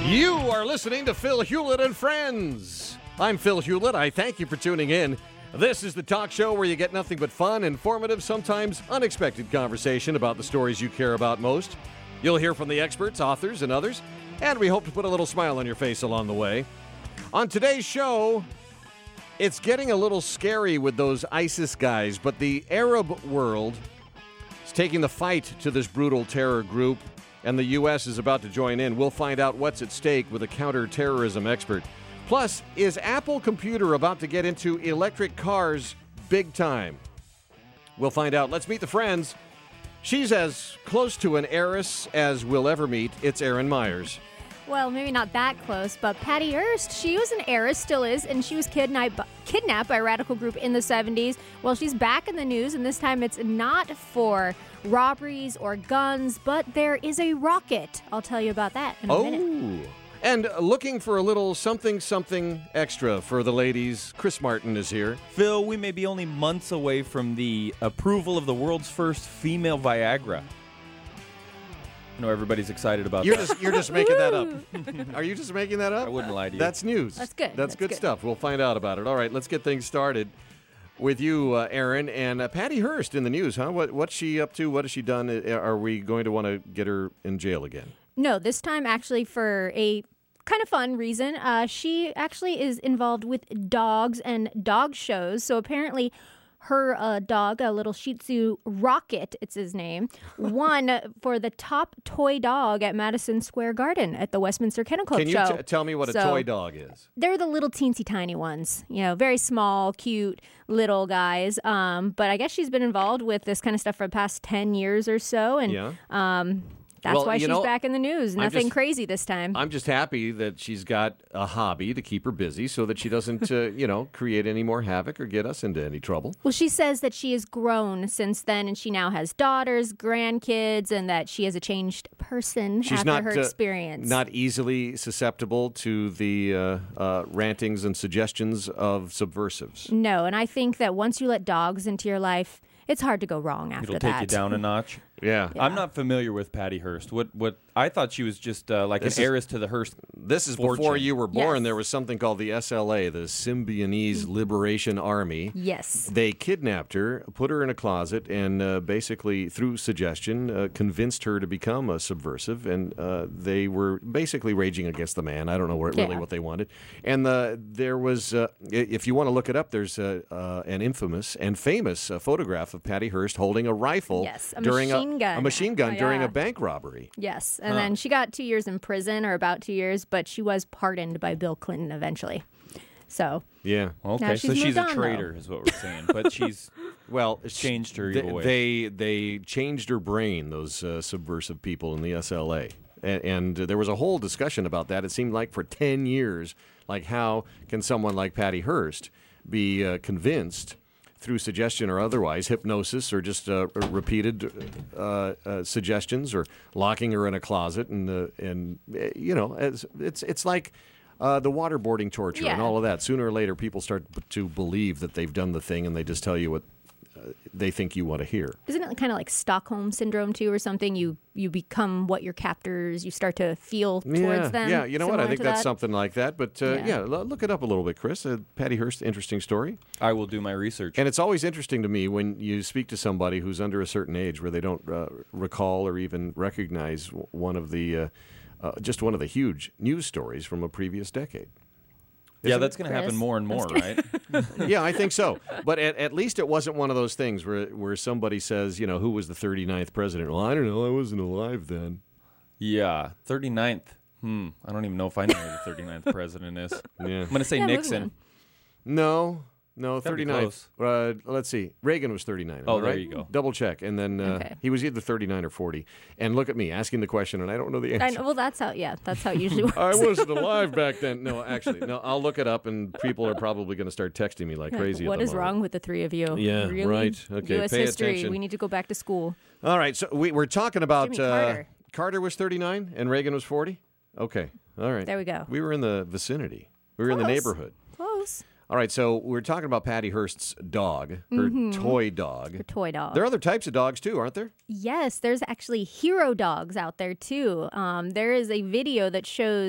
You are listening to Phil Hewlett and Friends. I'm Phil Hewlett. I thank you for tuning in. This is the talk show where you get nothing but fun, informative, sometimes unexpected conversation about the stories you care about most. You'll hear from the experts, authors, and others, and we hope to put a little smile on your face along the way. On today's show, it's getting a little scary with those ISIS guys, but the Arab world is taking the fight to this brutal terror group, and the U.S. is about to join in. We'll find out what's at stake with a counterterrorism expert. Plus, is Apple Computer about to get into electric cars big time? We'll find out. Let's meet the friends. She's as close to an heiress as we'll ever meet. It's Erin Myers. Well, maybe not that close, but Patty Hearst, she was an heiress, still is, and she was kidnapped by a radical group in the 70s. Well, she's back in the news, and this time it's not for robberies or guns, but there is a rocket. I'll tell you about that in a minute. And looking for a little something extra for the ladies, Chris Martin is here. Phil, we may be only months away from the approval of the world's first female Viagra. I know everybody's excited about that. You're just making that up. Are you just making that up? I wouldn't lie to you. That's news. That's good. That's good stuff. We'll find out about it. All right, let's get things started with you, Erin. And Patty Hearst in the news, huh? What's she up to? What has she done? Are we going to want to get her in jail again? No, this time actually for a kind of fun reason. She actually is involved with dogs and dog shows. So apparently her dog, a little Shih Tzu Rocket, it's his name, won for the top toy dog at Madison Square Garden at the Westminster Kennel Club show. Can you tell me what a toy dog is? They're the little teensy tiny ones, very small, cute little guys. But I guess she's been involved with this kind of stuff for the past 10 years or so. And that's why she's back in the news. Nothing crazy this time. I'm just happy that she's got a hobby to keep her busy so that she doesn't, create any more havoc or get us into any trouble. Well, she says that she has grown since then, and she now has daughters, grandkids, and that she is a changed person after her experience. Not easily susceptible to the rantings and suggestions of subversives. No, and I think that once you let dogs into your life, it's hard to go wrong after that. It'll take you down a notch. Yeah. I'm not familiar with Patty Hearst. What I thought she was just like an heiress to the Hearst. This is fortune. Before you were born. Yes. There was something called the SLA, the Symbionese Liberation Army. Yes. They kidnapped her, put her in a closet, and basically, through suggestion, convinced her to become a subversive. And they were basically raging against the man. I don't know really what they wanted. And there was, if you want to look it up, there's an infamous and famous photograph of Patty Hearst holding a rifle during a machine gun during a bank robbery. Yes, and then she got 2 years in prison, or about 2 years, but she was pardoned by Bill Clinton eventually. So yeah, okay, so she's a traitor, is what we're saying. But she's changed her evil way. They changed her brain. Those subversive people in the SLA, and there was a whole discussion about that. It seemed like for 10 years, like how can someone like Patty Hearst be convinced through suggestion or otherwise, hypnosis or just repeated suggestions, or locking her in a closet, and it's like the waterboarding torture and all of that. Sooner or later, people start to believe that they've done the thing, and they just tell you what they think you want to hear. Isn't it kind of like Stockholm Syndrome, too, or something? You become what your captors, you start to feel towards them. Yeah, you know what? I think that's something like that. But, look it up a little bit, Chris. Patty Hearst, interesting story. I will do my research. And it's always interesting to me when you speak to somebody who's under a certain age where they don't recall or even recognize one of the huge news stories from a previous decade. That's going to happen more and more, right? Yeah, I think so. But at least it wasn't one of those things where somebody says, who was the 39th president? Well, I don't know. I wasn't alive then. Yeah, 39th. I don't even know if I know who the 39th president is. Yeah. I'm going to say Nixon. No, 39th. Let's see. Reagan was 39. Oh, right? there you go. Double check. And then he was either 39 or 40. And look at me asking the question, and I don't know the answer. Well, that's how it usually works. I wasn't alive back then. No, actually. No, I'll look it up, and people are probably going to start texting me like crazy. What is wrong with the three of you? Yeah, really? Right. Okay, U.S. pay history. attention. We need to go back to school. All right, so we're talking about Carter. Carter was 39 and Reagan was 40? Okay, all right. There we go. We were in the vicinity. We were in the neighborhood. Close. All right, so we're talking about Patty Hearst's dog, her toy dog. Her toy dog. There are other types of dogs, too, aren't there? Yes, there's actually hero dogs out there, too. There is a video that shows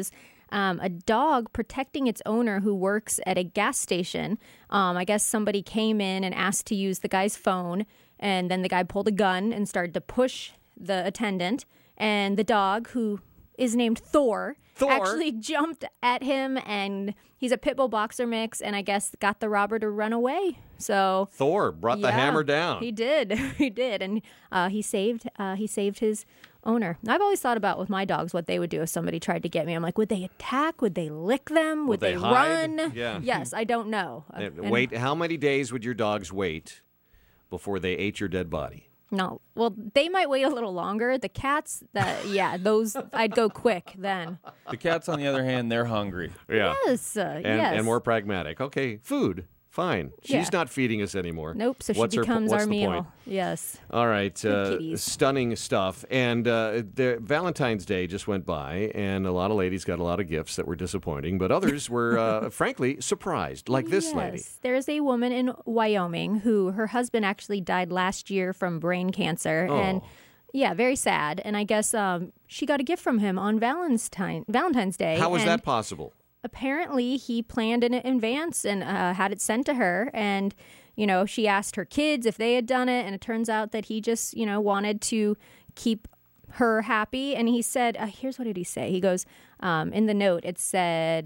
a dog protecting its owner who works at a gas station. I guess somebody came in and asked to use the guy's phone, and then the guy pulled a gun and started to push the attendant. And the dog, who is named Thor, actually jumped at him, and he's a pit bull boxer mix, and I guess got the robber to run away. So Thor brought the hammer down. He did, and he saved his owner. I've always thought about with my dogs what they would do if somebody tried to get me. I'm like, would they attack? Would they lick them? Would they hide? run? Yeah. Yes, I don't know. Wait, how many days would your dogs wait before they ate your dead body? No. Well, they might wait a little longer. The cats, those I'd go quick then. The cats, on the other hand, they're hungry. Yeah. Yes. And more pragmatic. Okay, food. Fine. She's Yeah. not feeding us anymore. Nope. So What's she becomes what's our the meal. point? Yes. All right. kitties. Stunning stuff. And the Valentine's Day just went by, and a lot of ladies got a lot of gifts that were disappointing, but others were, frankly, surprised, like this lady. There's a woman in Wyoming who her husband actually died last year from brain cancer. Oh. And yeah, very sad. And I guess she got a gift from him on Valentine's Day. How was and that possible? apparently he planned it in advance and had it sent to her. And, she asked her kids if they had done it. And it turns out that he just, wanted to keep her happy. And he said, here's what did he say? He goes, in the note, it said,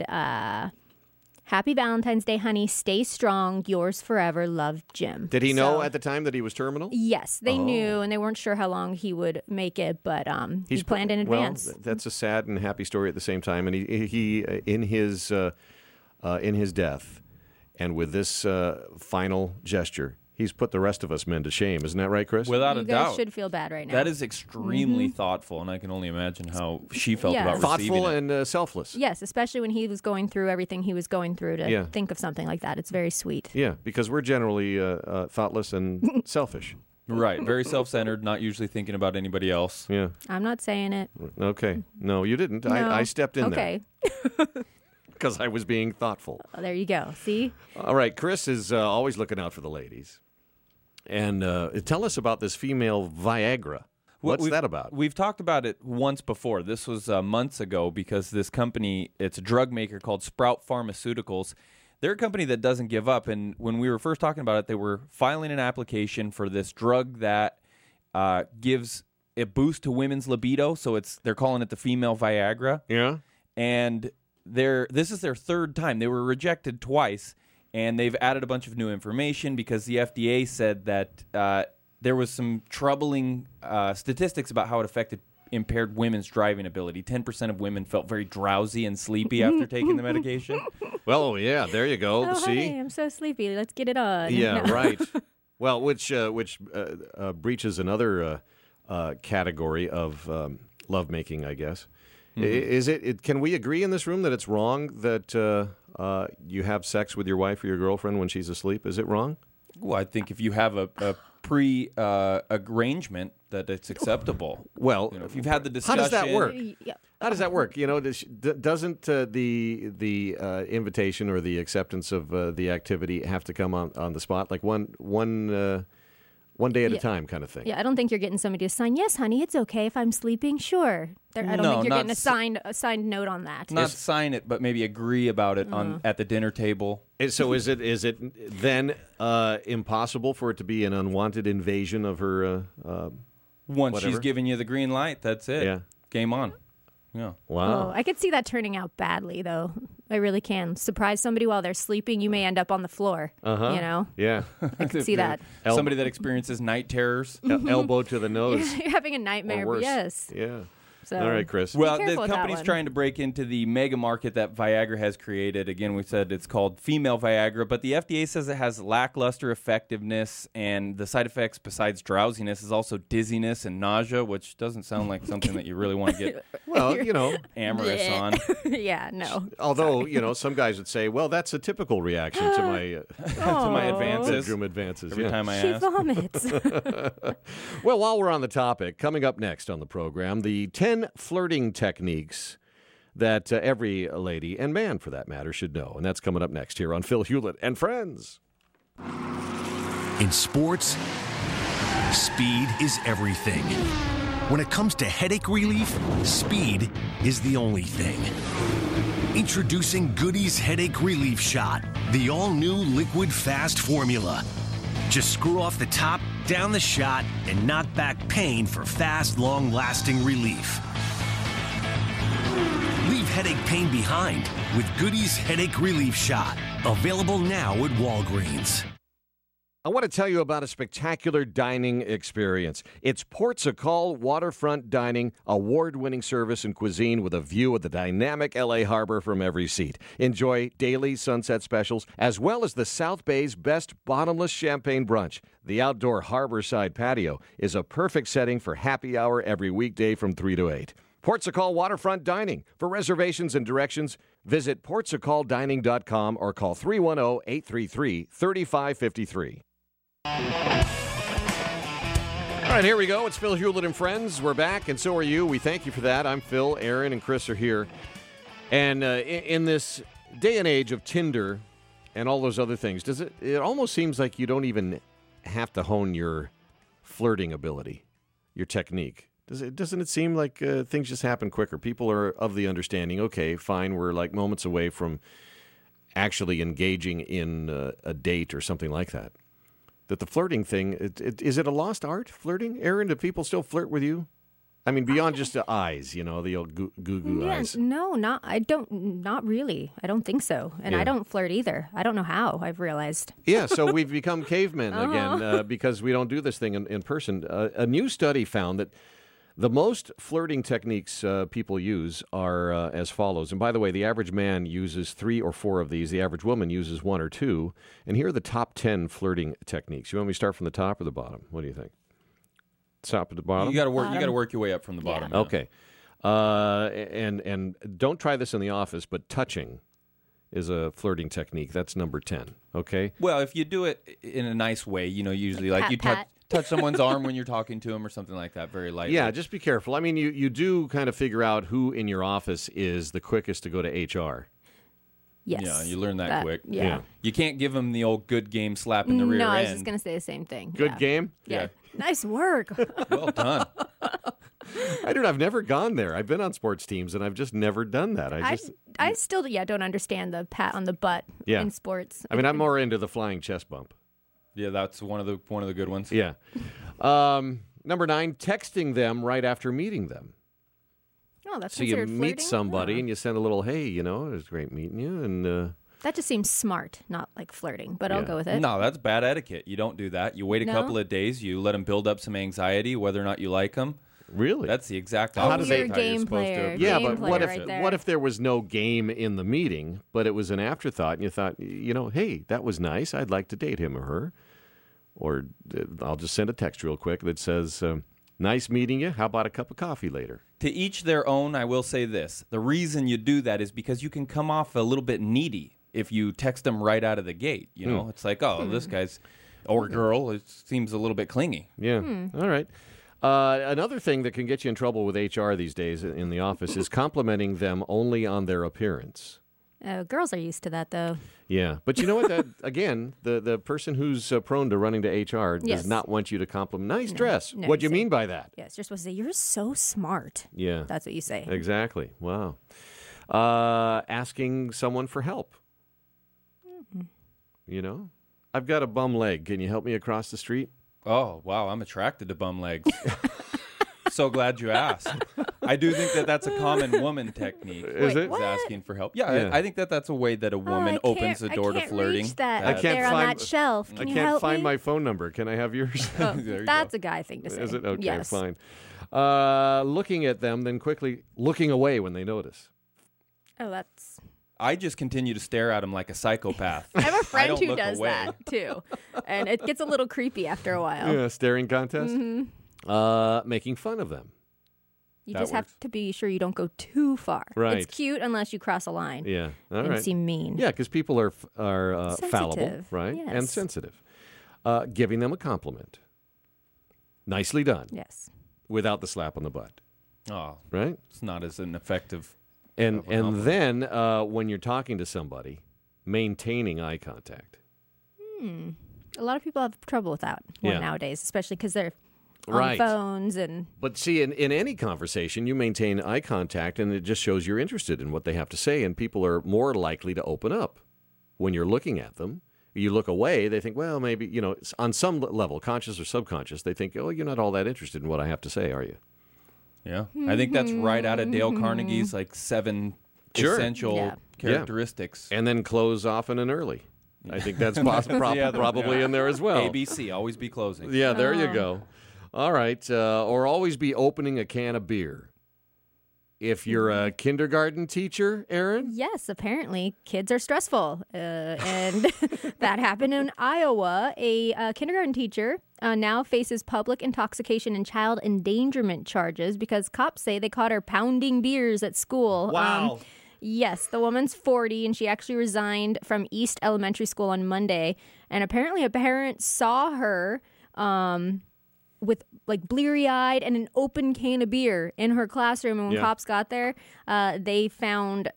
Happy Valentine's Day, honey. Stay strong. Yours forever. Love, Jim. Did he know at the time that he was terminal? Yes, they knew, and they weren't sure how long he would make it, but he planned in advance. Well, that's a sad and happy story at the same time. And he in his death, and with this final gesture, he's put the rest of us men to shame. Isn't that right, Chris? Without You a guys doubt. should feel bad right now. That is extremely thoughtful, and I can only imagine how she felt about receiving Thoughtful it. and selfless. Yes, especially when he was going through everything he was going through to Yeah. think of something like that. It's very sweet. Yeah, because we're generally thoughtless and selfish. Right, very self-centered, not usually thinking about anybody else. Yeah. I'm not saying it. Okay. No, you didn't. No. I stepped in Okay. there because I was being thoughtful. Oh, there you go. See? All right. Chris is always looking out for the ladies. And tell us about this female Viagra. What's that about? We've talked about it once before. This was months ago because this company, it's a drug maker called Sprout Pharmaceuticals. They're a company that doesn't give up. And when we were first talking about it, they were filing an application for this drug that gives a boost to women's libido. So they're calling it the female Viagra. Yeah. And this is their third time. They were rejected twice. And they've added a bunch of new information because the FDA said that there was some troubling statistics about how it affected impaired women's driving ability. 10% of women felt very drowsy and sleepy after taking the medication. Well, yeah, there you go. Oh, See? honey, I'm so sleepy. Let's get it on. Yeah, No. right. Well, which breaches another category of lovemaking, I guess. Is it? Can we agree in this room that it's wrong that you have sex with your wife or your girlfriend when she's asleep? Is it wrong? Well, I think if you have a pre-arrangement, that it's acceptable. Well, If you've had the discussion. how does that work? Yeah. How does that work? Doesn't the invitation or the acceptance of the activity have to come on the spot, like one day at a time, kind of thing? Yeah, I don't think you're getting somebody to sign, yes, honey, it's okay if I'm sleeping. Sure. I don't No, think you're not getting a signed note on that. Not sign it, but maybe agree about it at the dinner table. So is it then impossible for it to be an unwanted invasion of her? Once whatever? she's given you the green light, that's it. Yeah. Game on. Yeah. Wow. Oh, I could see that turning out badly, though. I really can. Surprise somebody while they're sleeping, you may end up on the floor. Yeah. I could see that. Somebody that experiences night terrors. Elbow to the nose. You're having a nightmare. Or worse. Yes. Yeah. So, All right, Chris. Well, careful the with that company's one. trying to break into the mega market that Viagra has created. Again, we said it's called female Viagra, but the FDA says it has lackluster effectiveness, and the side effects besides drowsiness is also dizziness and nausea, which doesn't sound like something that you really want to get Well, amorous on. yeah, no. although, some guys would say, well, that's a typical reaction to my To my advances. bedroom advances. Every yeah. time I She ask. vomits. Well, while we're on the topic, coming up next on the program, the 10 flirting techniques that every lady, and man for that matter, should know. And that's coming up next here on Phil Hewlett and Friends. In sports, speed is everything. When it comes to headache relief, speed is the only thing. Introducing Goody's Headache Relief Shot, the all-new liquid fast formula. Just screw off the top, down the shot, and knock back pain for fast, long-lasting relief. Leave headache pain behind with Goody's Headache Relief Shot. Available now at Walgreens. I want to tell you about a spectacular dining experience. It's Portugal Waterfront Dining, award-winning service and cuisine with a view of the dynamic L.A. harbor from every seat. Enjoy daily sunset specials, as well as the South Bay's best bottomless champagne brunch. The outdoor harborside patio is a perfect setting for happy hour every weekday from 3 to 8. Portugal Waterfront Dining. For reservations and directions, visit portugaldining.com or call 310-833-3553. All right, here we go. It's Phil Hewlett and Friends. We're back, and so are you. We thank you for that. I'm Phil, Aaron, and Chris are here. And in this day and age of Tinder and all those other things, it almost seems like you don't even have to hone your flirting ability, your technique. Doesn't it seem like things just happen quicker? People are of the understanding, okay, fine, we're like moments away from actually engaging in a date or something like that. That the flirting thing, is it a lost art, flirting? Aaron, do people still flirt with you? I mean, beyond just the eyes, the old goo eyes. No, not really. I don't think so. And I don't flirt either. I don't know how, I've realized. Yeah, so we've become cavemen again because we don't do this thing in person. A new study found that the most flirting techniques people use are as follows. And by the way, the average man uses 3 or 4 of these. The average woman uses 1 or 2. And here are the top 10 flirting techniques. You want me to start from the top or the bottom? What do you think? Top or the bottom? You got to work. You got to work your way up from the bottom. Yeah. Okay. And don't try this in the office, but touching is a flirting technique. That's number 10. Okay. Well, if you do it in a nice way, usually like you pat. touch someone's arm when you're talking to them or something like that, very lightly. Yeah, just be careful. I mean, you do kind of figure out who in your office is the quickest to go to HR. Yes. Yeah, you learn that quick. Yeah. You can't give them the old good game slap in the rear No, I end. was just going to say the same thing. Good game? Yeah. Nice work. Well done. I've never gone there. I've been on sports teams, and I've just never done that. I still don't understand the pat on the butt in sports. I mean, I'm more into the flying chest bump. Yeah, that's one of the good ones. Yeah. Number 9, texting them right after meeting them. Oh, that's so you considered meet flirting? somebody and you send a little, hey, it was great meeting you, and that just seems smart, not like flirting, but I'll go with it. No, that's bad etiquette. You don't do that. You wait a couple of days. You let them build up some anxiety, whether or not you like them. Really? That's the exact How opposite. do they? Game You're supposed player. to. Yeah, Game but player what if there was no game in the meeting, but it was an afterthought, and you thought, hey, that was nice. I'd like to date him or her. Or I'll just send a text real quick that says, nice meeting you. How about a cup of coffee later? To each their own, I will say this. The reason you do that is because you can come off a little bit needy if you text them right out of the gate. It's like, this guy's, or girl, it seems a little bit clingy. Yeah. All right. Another thing that can get you in trouble with HR these days in the office is complimenting them only on their appearance. Girls are used to that, though. Yeah, but you know what? Again, the person who's prone to running to HR does Yes. not want you to compliment. Nice dress. No, What do you say- mean by that? Yes, you're supposed to say, you're so smart. Yeah, That's what you say. exactly. Wow. Asking someone for help. I've got a bum leg. Can you help me across the street? Oh, wow, I'm attracted to bum legs. So glad you asked. I do think that that's a common woman technique. Is it? what? Is asking for help. Yeah, Yeah. I think that that's a way that a woman opens the door to flirting. Reach that I up can't there on find- that shelf. Can I you can't help find me? my phone number. Can I have yours? Oh, There you that's a guy thing to say. Is it? Okay, yes. fine. Looking at them, then quickly looking away when they notice. Oh, that's. I just continue to stare at him like a psychopath. I have a friend don't who look does away. that too, and it gets a little creepy after a while. Yeah, staring contest. Mm-hmm. Making fun of them. You That just have works. to be sure you don't go too far. Right. It's cute unless you cross a line Yeah, all and right. seem mean. Yeah, because people are fallible, Sensitive, right, and yes. sensitive. Giving them a compliment. Nicely done, Yes. without the slap on the butt, Oh, right? it's not as an effective. And Of a compliment. then when you're talking to somebody, maintaining eye contact. A lot of people have trouble with that Yeah. nowadays, especially because they're Right. phones and But see, in any conversation, you maintain eye contact, and it just shows you're interested in what they have to say, and people are more likely to open up when you're looking at them. You look away, they think, well, maybe, on some level, conscious or subconscious, they think, oh, you're not all that interested in what I have to say, are you? Yeah. I think that's right out of Dale Carnegie's 7 essential Yeah. characteristics. And then close often and early. I think that's probably in there as well. ABC, always be closing. Yeah, there you go. All right. Or always be opening a can of beer. If you're a kindergarten teacher, Aaron? yes, apparently kids are stressful. And that happened in Iowa. A kindergarten teacher now faces public intoxication and child endangerment charges because cops say they caught her pounding beers at school. Wow. Yes, the woman's 40, and she actually resigned from East Elementary School on Monday. And apparently a parent saw her with bleary-eyed and an open can of beer in her classroom. And when cops got there, they found,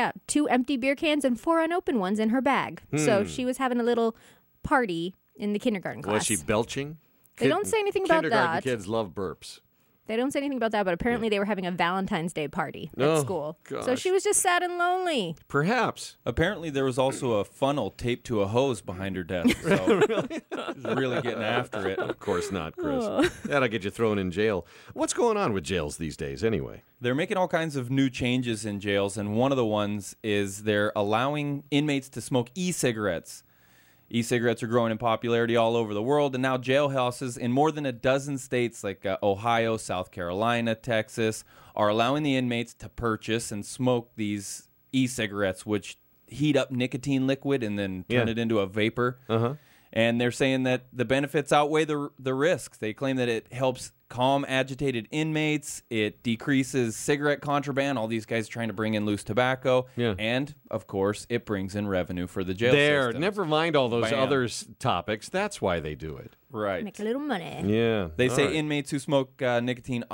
2 empty beer cans and 4 unopened ones in her bag. So she was having a little party in the kindergarten class. Was she belching? They don't say anything about Kindergarten that. kids love burps. They don't say anything about that, but apparently they were having a Valentine's Day party at Oh, school. So gosh. she was just sad and lonely. Perhaps. Apparently, there was also a funnel taped to a hose behind her desk. So she's really getting after it. Of course not, Chris. That'll get you thrown in jail. What's going on with jails these days, anyway? They're making all kinds of new changes in jails, and one of the ones is they're allowing inmates to smoke e-cigarettes. E-cigarettes are growing in popularity all over the world, and now jailhouses in more than a dozen states like Ohio, South Carolina, Texas, are allowing the inmates to purchase and smoke these e-cigarettes, which heat up nicotine liquid and then turn it into a vapor. And they're saying that the benefits outweigh the risks. They claim that it helps calm agitated inmates. It decreases cigarette contraband, all these guys trying to bring in loose tobacco. Yeah. And, of course, it brings in revenue for the jail There, system. never mind all those Bam. other topics. That's why they do it. Right. Make a little money. Yeah. They all say right. inmates who smoke nicotine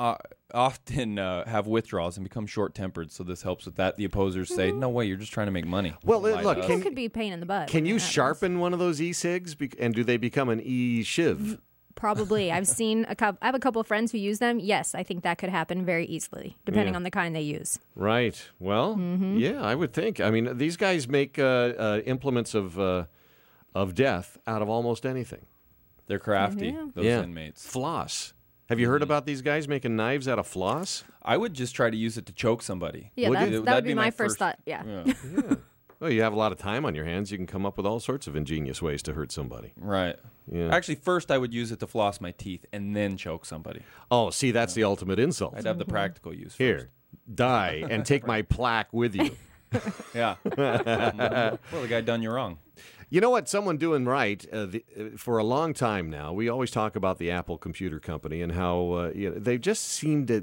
often have withdrawals and become short-tempered, so this helps with that. The opposers say, no way, you're just trying to make money. Well, Lie to look, us. It could be a pain in the butt. Can when you that happens. sharpen one of those e-cigs, and do they become an e-shiv? Probably. I've seen I have a couple of friends who use them. Yes, I think that could happen very easily, depending Yeah. on the kind they use. Right. Well, yeah, I would think. I mean, these guys make implements of death out of almost anything. They're crafty, those inmates. Floss. Have you heard about these guys making knives out of floss? I would just try to use it to choke somebody. Yeah, Would that you? would That'd be my first thought. Yeah. Well, you have a lot of time on your hands. You can come up with all sorts of ingenious ways to hurt somebody. Right. Yeah. Actually, first I would use it to floss my teeth and then choke somebody. Oh, see, that's the ultimate insult. I'd have the practical use Here, first. die and take my plaque with you. Yeah. Well, the guy done you wrong. You know what? Someone doing right for a long time now. We always talk about the Apple Computer Company and how they just seem to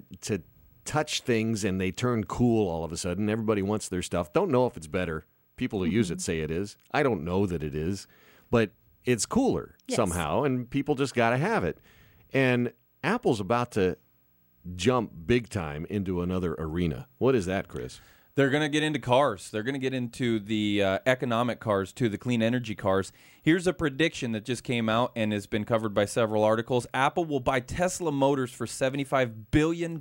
touch things and they turn cool all of a sudden. Everybody wants their stuff. Don't know if it's better. People who use it say it is. I don't know that it is, but it's cooler somehow, and people just got to have it. And Apple's about to jump big time into another arena. What is that, Chris? They're going to get into cars. They're going to get into the economic cars, too, the clean energy cars. Here's a prediction that just came out and has been covered by several articles. Apple will buy Tesla Motors for $75 billion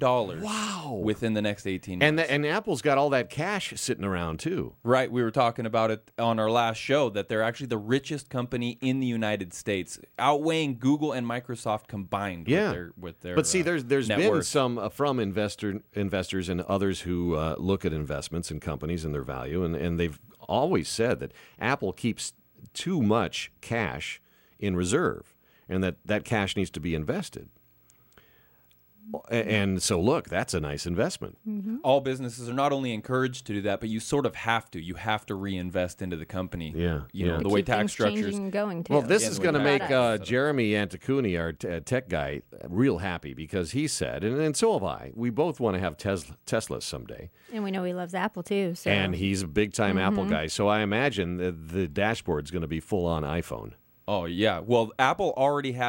within the next 18 months. And Apple's got all that cash sitting around, too. Right. We were talking about it on our last show, that they're actually the richest company in the United States, outweighing Google and Microsoft combined with their But see, there's net been worth. some from investors and others who look at investments in companies and their value, and they've always said that Apple keeps too much cash in reserve, and that cash needs to be invested. And so, look, that's a nice investment. All businesses are not only encouraged to do that, but you sort of have to. You have to reinvest into the company. Yeah, You know, yeah. the way Keep tax things structures. changing and going too. Well, this Yeah, is the going to way make that Jeremy Anticuni, our tech guy, real happy because he said, and so have I, we both want to have Teslas someday. And we know he loves Apple too. So And he's a big-time Apple guy, so I imagine the dashboard's going to be full-on iPhone. Oh, yeah. Well, Apple already has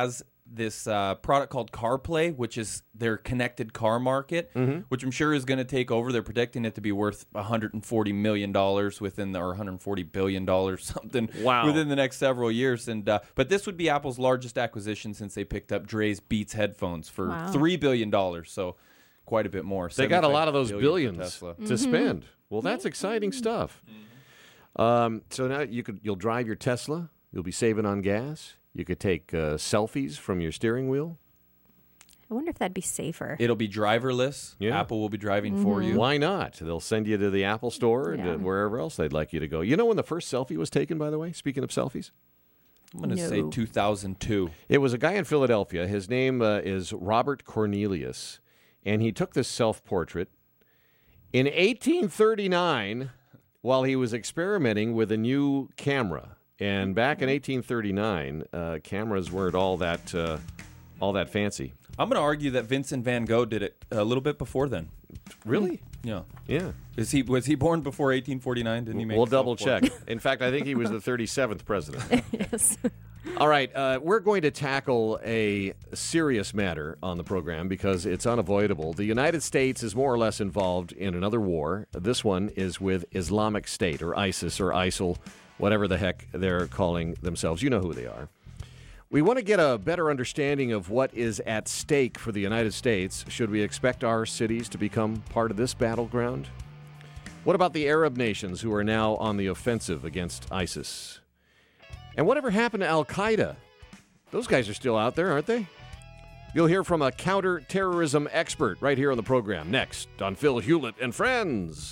this product called CarPlay, which is their connected car market, which I'm sure is going to take over. They're predicting it to be worth $140 million or $140 billion something within the next several years. And but this would be Apple's largest acquisition since they picked up Dre's Beats headphones for $3 billion. So quite a bit more. They got a lot of those billions Tesla. to spend. Well, that's exciting stuff. So now you'll drive your Tesla. You'll be saving on gas. You could take selfies from your steering wheel. I wonder if that'd be safer. It'll be driverless. Yeah. Apple will be driving for you. Why not? They'll send you to the Apple store and wherever else they'd like you to go. You know when the first selfie was taken, by the way? Speaking of selfies? I'm going to say 2002. It was a guy in Philadelphia. His name is Robert Cornelius, and he took this self-portrait in 1839 while he was experimenting with a new camera. And back in 1839, cameras weren't all that fancy. I'm going to argue that Vincent van Gogh did it a little bit before then. Really? Yeah. Yeah. Was he born before 1849? Didn't he make? We'll double check. In fact, I think he was the 37th president. Yes. All right, we're going to tackle a serious matter on the program because it's unavoidable. The United States is more or less involved in another war. This one is with Islamic State or ISIS or ISIL, whatever the heck they're calling themselves. You know who they are. We want to get a better understanding of what is at stake for the United States. Should we expect our cities to become part of this battleground? What about the Arab nations who are now on the offensive against ISIS? And whatever happened to Al-Qaeda? Those guys are still out there, aren't they? You'll hear from a counterterrorism expert right here on the program next on Phil Hewlett and Friends.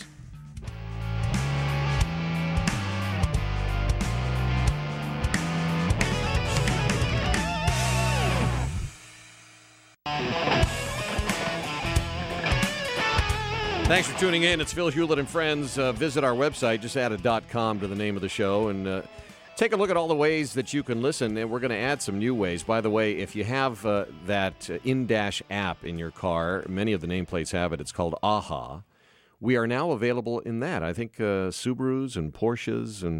Thanks for tuning in. It's Phil Hewlett and Friends. Visit our website. Just add a .com to the name of the show and take a look at all the ways that you can listen. And we're going to add some new ways. By the way, if you have that in-dash app in your car, many of the nameplates have it. It's called AHA. We are now available in that. I think Subarus and Porsches and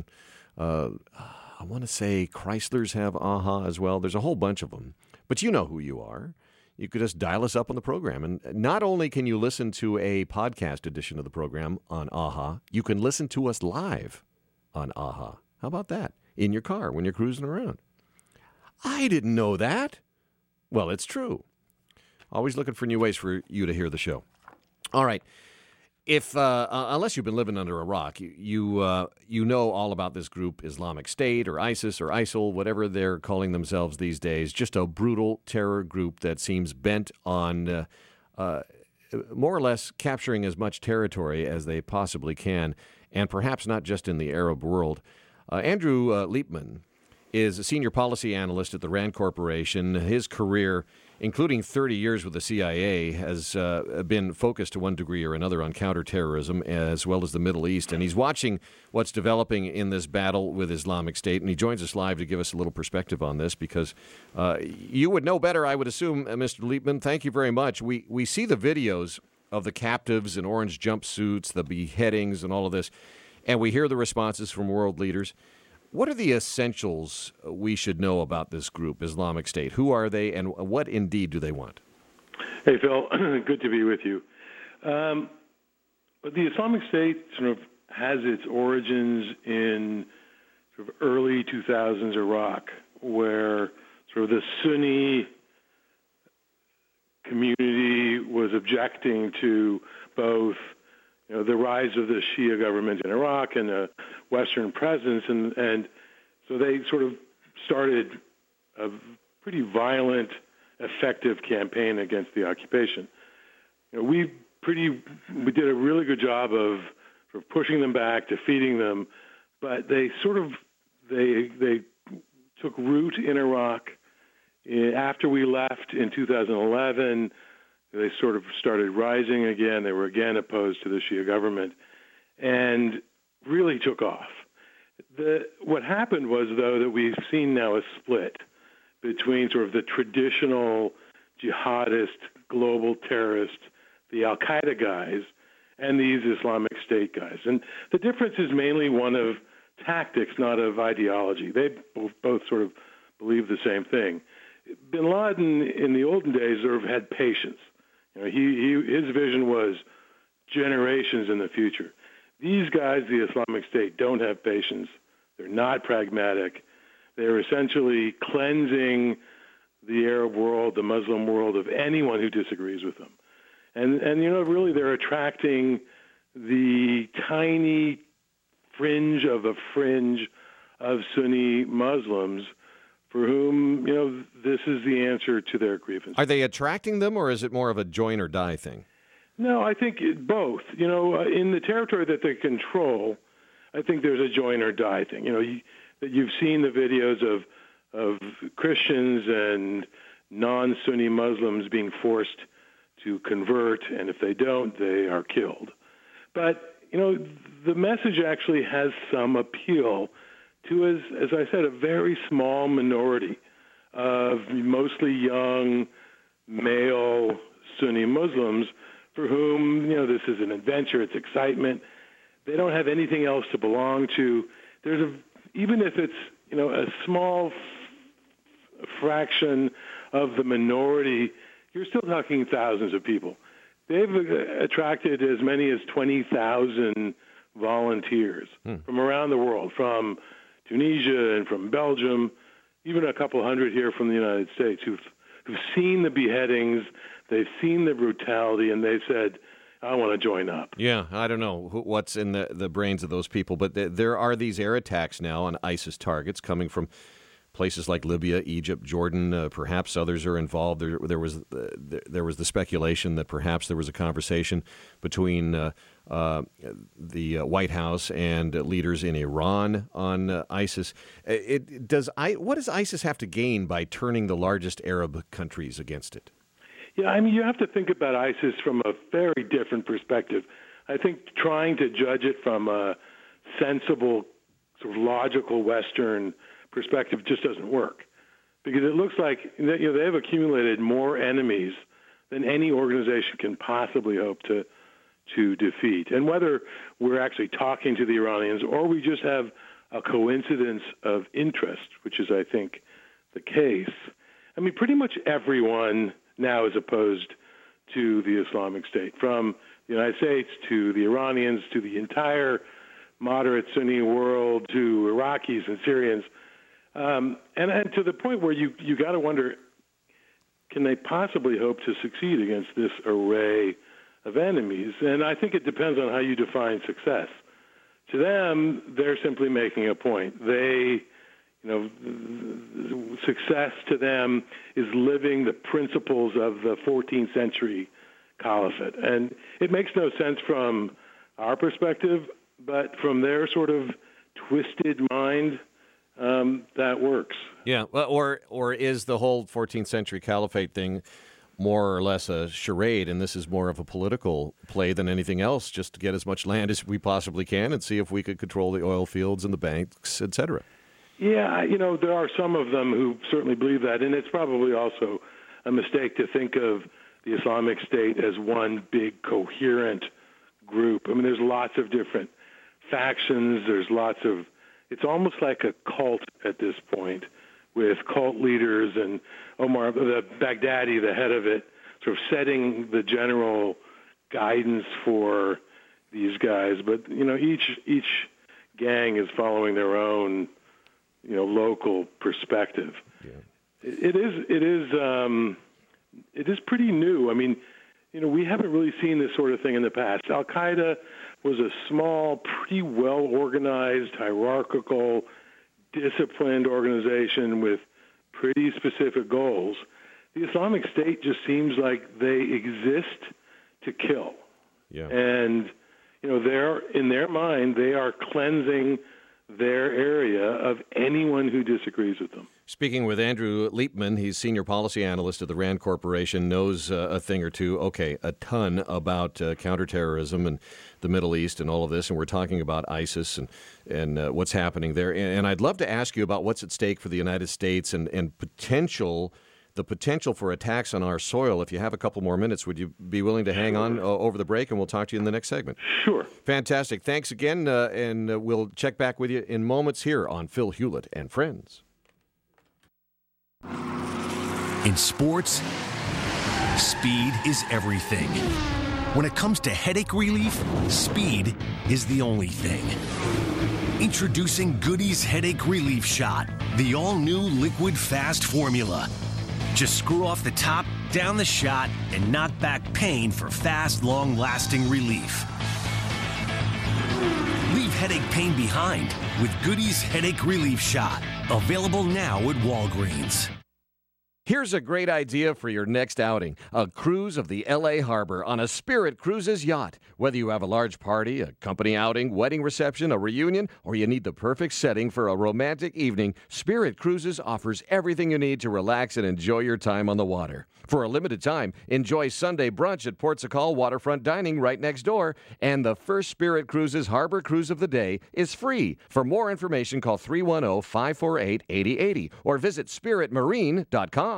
I want to say Chryslers have AHA as well. There's a whole bunch of them. But you know who you are. You could just dial us up on the program. And not only can you listen to a podcast edition of the program on AHA, you can listen to us live on AHA. How about that? In your car when you're cruising around. I didn't know that. Well, it's true. Always looking for new ways for you to hear the show. All right. If unless you've been living under a rock, you know all about this group, Islamic State or ISIS or ISIL, whatever they're calling themselves these days. Just a brutal terror group that seems bent on more or less capturing as much territory as they possibly can, and perhaps not just in the Arab world. Andrew Liepman is a senior policy analyst at the RAND Corporation. His career, including 30 years with the CIA, has been focused to one degree or another on counterterrorism as well as the Middle East. And he's watching what's developing in this battle with Islamic State. And he joins us live to give us a little perspective on this because you would know better, I would assume, Mr. Liepman. Thank you very much. We see the videos of the captives in orange jumpsuits, the beheadings and all of this, and we hear the responses from world leaders. What are the essentials we should know about this group, Islamic State? Who are they, and what indeed do they want? Hey, Phil. Good to be with you. But the Islamic State sort of has its origins in sort of early 2000s Iraq, where sort of the Sunni community was objecting to both the rise of the Shia government in Iraq and the Western presence, and so they sort of started a pretty violent, effective campaign against the occupation. We did a really good job of sort of pushing them back, defeating them, but they took root in Iraq after we left in 2011. They sort of started rising again. They were again opposed to the Shia government and really took off. What happened was, though, that we've seen now a split between sort of the traditional jihadist, global terrorist, the Al-Qaeda guys, and these Islamic State guys. And the difference is mainly one of tactics, not of ideology. They both sort of believe the same thing. bin Laden in the olden days sort of had patience. His vision was generations in the future. These guys, the Islamic State, don't have patience. They're not pragmatic. They're essentially cleansing the Arab world, the Muslim world, of anyone who disagrees with them. And really they're attracting the tiny fringe of Sunni Muslims for whom, this is the answer to their grievances. Are they attracting them, or is it more of a join or die thing? No, I think both. In the territory that they control, I think there's a join or die thing. You've seen the videos of Christians and non-Sunni Muslims being forced to convert, and if they don't, they are killed. But, the message actually has some appeal to, as I said, a very small minority of mostly young, male Sunni Muslims for whom, this is an adventure, it's excitement. They don't have anything else to belong to. Even if it's, a small fraction of the minority, you're still talking thousands of people. They've attracted as many as 20,000 volunteers from around the world, from Tunisia and from Belgium, even a couple hundred here from the United States who've seen the beheadings, they've seen the brutality, and they said, I want to join up. Yeah, I don't know what's in the brains of those people, but there are these air attacks now on ISIS targets coming from places like Libya, Egypt, Jordan. Perhaps others are involved. There was the speculation that perhaps there was a conversation between the White House and leaders in Iran on ISIS. What does ISIS have to gain by turning the largest Arab countries against it? Yeah, you have to think about ISIS from a very different perspective. I think trying to judge it from a sensible, sort of logical Western perspective just doesn't work, because it looks like they have accumulated more enemies than any organization can possibly hope to defeat. And whether we're actually talking to the Iranians or we just have a coincidence of interest, which is, I think, the case, pretty much everyone now is opposed to the Islamic State, from the United States to the Iranians to the entire moderate Sunni world to Iraqis and Syrians. And to the point where you got to wonder, can they possibly hope to succeed against this array of enemies? And I think it depends on how you define success. To them, they're simply making a point. Success to them is living the principles of the 14th century caliphate. And it makes no sense from our perspective, but from their sort of twisted mind, that works. Yeah, or is the whole 14th century caliphate thing more or less a charade, and this is more of a political play than anything else, just to get as much land as we possibly can and see if we could control the oil fields and the banks, etc.? Yeah, there are some of them who certainly believe that, and it's probably also a mistake to think of the Islamic State as one big coherent group. There's lots of different factions. It's almost like a cult at this point, with cult leaders and Omar Baghdadi, the head of it, sort of setting the general guidance for these guys. But each gang is following their own local perspective. Yeah. It is pretty new. We haven't really seen this sort of thing in the past. Al-Qaeda was a small, pretty well-organized, hierarchical, disciplined organization with pretty specific goals. The Islamic State just seems like they exist to kill. Yeah. And, in their mind, they are cleansing their area of anyone who disagrees with them. Speaking with Andrew Liepman, he's senior policy analyst at the RAND Corporation, knows a thing or two, a ton about counterterrorism and the Middle East and all of this, and we're talking about ISIS and what's happening there. And I'd love to ask you about what's at stake for the United States and the potential for attacks on our soil. If you have a couple more minutes, would you be willing to hang on over the break, and we'll talk to you in the next segment? Sure. Fantastic. Thanks again, and we'll check back with you in moments here on Phil Hewlett and Friends. In sports, speed is everything. When it comes to headache relief, speed is the only thing. Introducing Goody's Headache Relief Shot, the all-new liquid fast formula. Just screw off the top, down the shot, and knock back pain for fast, long-lasting relief. Leave headache pain behind with Goody's Headache Relief Shot. Available now at Walgreens. Here's a great idea for your next outing. A cruise of the L.A. Harbor on a Spirit Cruises yacht. Whether you have a large party, a company outing, wedding reception, a reunion, or you need the perfect setting for a romantic evening, Spirit Cruises offers everything you need to relax and enjoy your time on the water. For a limited time, enjoy Sunday brunch at Port Sacal Waterfront Dining right next door, and the first Spirit Cruises Harbor Cruise of the day is free. For more information, call 310-548-8080 or visit spiritmarine.com.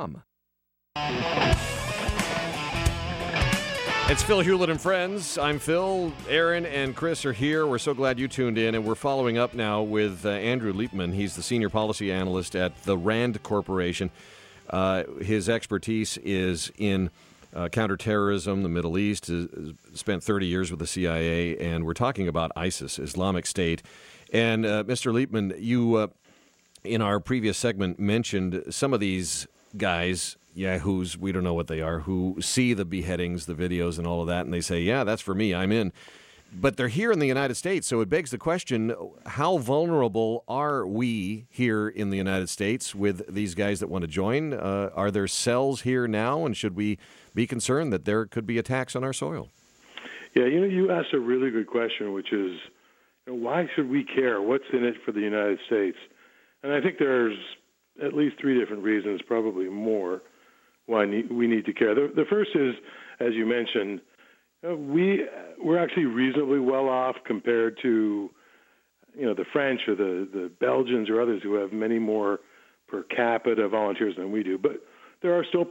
It's Phil Hewlett and Friends. I'm Phil. Aaron and Chris are here. We're so glad you tuned in, and we're following up now with Andrew Liepman. He's the senior policy analyst at the RAND Corporation. His expertise is in counterterrorism, the Middle East. Has spent 30 years with the CIA, and we're talking about ISIS, Islamic State. And Mr. Liepman, you in our previous segment mentioned some of these guys, yahoos, we don't know what they are, who see the beheadings, the videos, and all of that, and they say, yeah, that's for me, I'm in. But they're here in the United States, so it begs the question, how vulnerable are we here in the United States with these guys that want to join? Are there cells here now, and should we be concerned that there could be attacks on our soil? Yeah, you asked a really good question, which is, why should we care? What's in it for the United States? And I think there's at least three different reasons, probably more, why we need to care. The first is, as you mentioned, we're actually reasonably well off compared to, the French or the Belgians or others who have many more per capita volunteers than we do. But there are still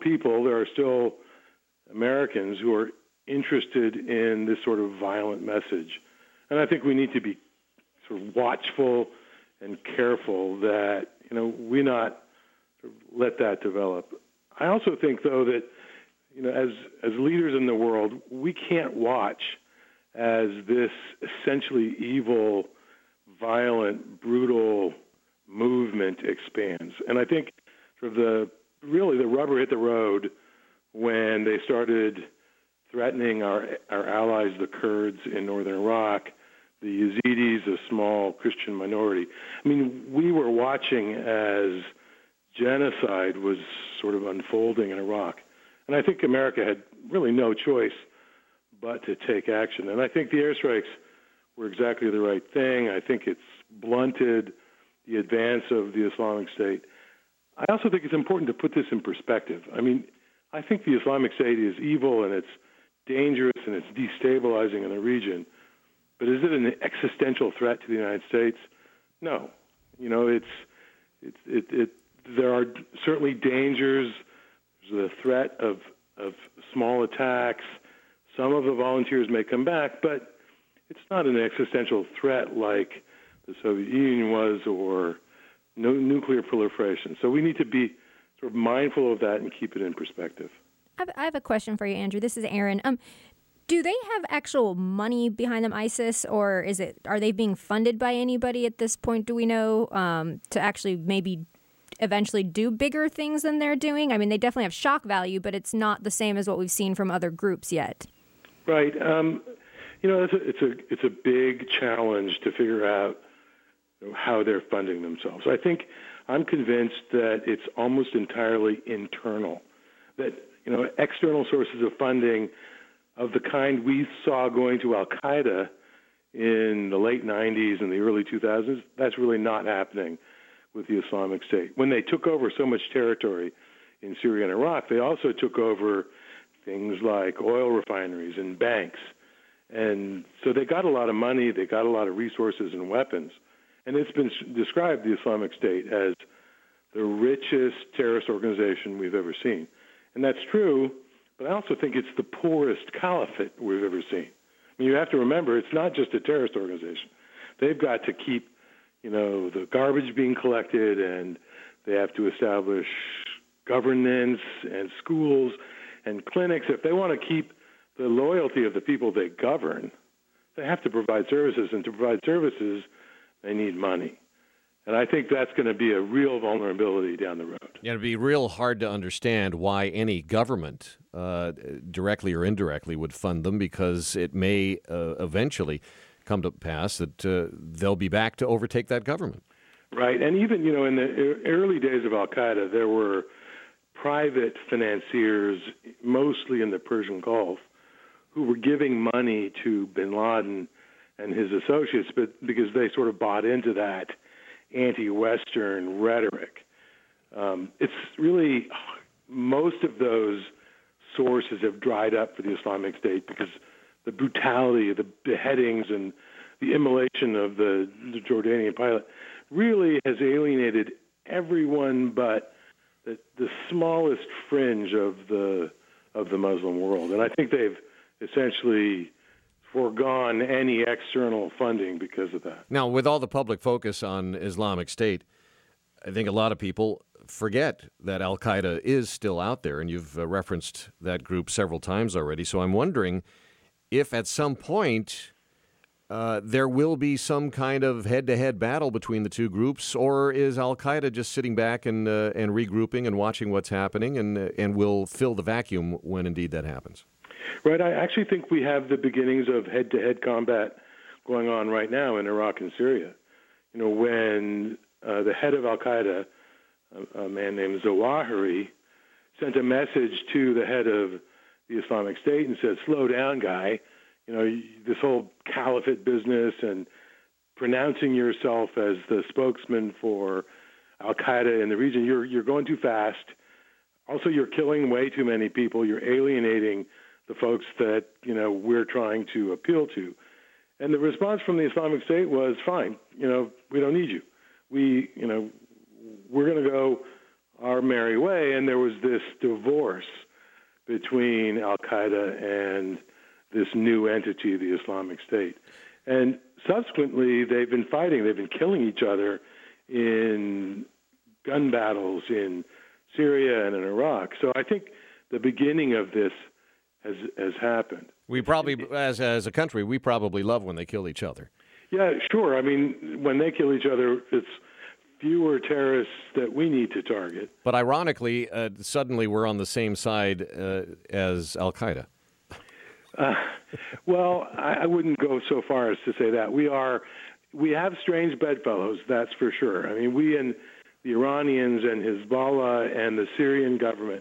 Americans who are interested in this sort of violent message. And I think we need to be sort of watchful and careful that, we not let that develop. I also think, though, that, as leaders in the world, we can't watch as this essentially evil, violent, brutal movement expands. And I think sort of the rubber hit the road when they started threatening our allies, the Kurds in northern Iraq, the Yazidis, a small Christian minority. I mean, we were watching as genocide was sort of unfolding in Iraq. And I think America had really no choice but to take action. And I think the airstrikes were exactly the right thing. I think it's blunted the advance of the Islamic State. I also think it's important to put this in perspective. I mean, I think the Islamic State is evil and it's dangerous and it's destabilizing in the region. But is it an existential threat to the United States? No. There are certainly dangers. There's a threat of small attacks. Some of the volunteers may come back, but it's not an existential threat like the Soviet Union was or no nuclear proliferation. So we need to be sort of mindful of that and keep it in perspective. I have a question for you, Andrew. This is Aaron. Do they have actual money behind them, ISIS, or are they being funded by anybody at this point, do we know, to actually maybe eventually do bigger things than they're doing? I mean, they definitely have shock value, but it's not the same as what we've seen from other groups yet. Right. It's a big challenge to figure out how they're funding themselves. I'm convinced that it's almost entirely internal, that, external sources of funding of the kind we saw going to Al-Qaeda in the late 90s and the early 2000s, that's really not happening with the Islamic State. When they took over so much territory in Syria and Iraq, they also took over things like oil refineries and banks. And so they got a lot of money, they got a lot of resources and weapons. And it's been described, the Islamic State, as the richest terrorist organization we've ever seen. And that's true, but I also think it's the poorest caliphate we've ever seen. I mean, you have to remember, it's not just a terrorist organization. They've got to keep, the garbage being collected, and they have to establish governance and schools and clinics, if they want to keep the loyalty of the people they govern, they have to provide services. And to provide services, they need money. And I think that's going to be a real vulnerability down the road. Yeah, it'd be real hard to understand why any government, directly or indirectly, would fund them, because it may eventually come to pass that they'll be back to overtake that government. Right. And even, in the early days of al-Qaeda, there were private financiers, mostly in the Persian Gulf, who were giving money to bin Laden and his associates, but because they sort of bought into that anti-Western rhetoric. It's really, most of those sources have dried up for the Islamic State because the brutality of the beheadings and the immolation of the Jordanian pilot really has alienated everyone but the smallest fringe of the Muslim world. And I think they've essentially foregone any external funding because of that. Now, with all the public focus on Islamic State, I think a lot of people forget that al-Qaeda is still out there, and you've referenced that group several times already. So I'm wondering if at some point there will be some kind of head-to-head battle between the two groups, or is al-Qaeda just sitting back and regrouping and watching what's happening and will fill the vacuum when indeed that happens? Right. I actually think we have the beginnings of head-to-head combat going on right now in Iraq and Syria. When the head of al-Qaeda, a man named Zawahiri, sent a message to the head of the Islamic State and said, "Slow down, guy. This whole caliphate business and pronouncing yourself as the spokesman for al-Qaeda in the region, you're going too fast. Also, you're killing way too many people. You're alienating the folks that, we're trying to appeal to." And the response from the Islamic State was, fine, we don't need you. We're going to go our merry way. And there was this divorce between al-Qaeda and this new entity, the Islamic State. And subsequently, they've been fighting. They've been killing each other in gun battles in Syria and in Iraq. So I think the beginning of this has happened. We probably, as a country, we probably love when they kill each other. Yeah, sure. I mean, when they kill each other, it's fewer terrorists that we need to target. But ironically, suddenly we're on the same side as al-Qaeda. Well, I wouldn't go so far as to say that. We have strange bedfellows, that's for sure. I mean, we and the Iranians and Hezbollah and the Syrian government,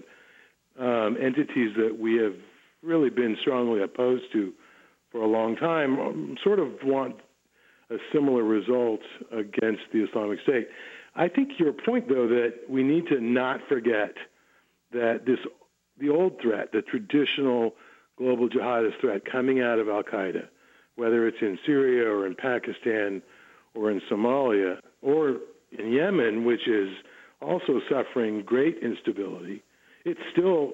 entities that we have really been strongly opposed to for a long time, sort of want a similar result against the Islamic State. I think your point, though, that we need to not forget that the old threat, the traditional global jihadist threat coming out of al-Qaeda, whether it's in Syria or in Pakistan or in Somalia or in Yemen, which is also suffering great instability, it's still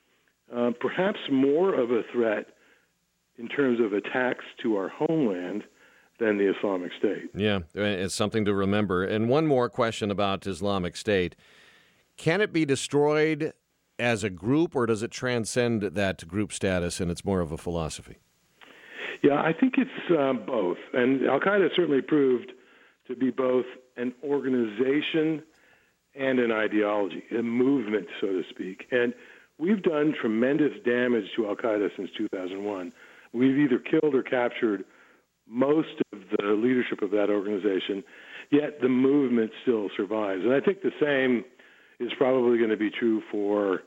perhaps more of a threat in terms of attacks to our homeland than the Islamic State. Yeah, it's something to remember. And one more question about Islamic State. Can it be destroyed as a group, or does it transcend that group status and it's more of a philosophy? Yeah, I think it's both. And al-Qaeda certainly proved to be both an organization and an ideology, a movement, so to speak. And we've done tremendous damage to al-Qaeda since 2001. We've either killed or captured most of the leadership of that organization, yet the movement still survives. And I think the same is probably going to be true for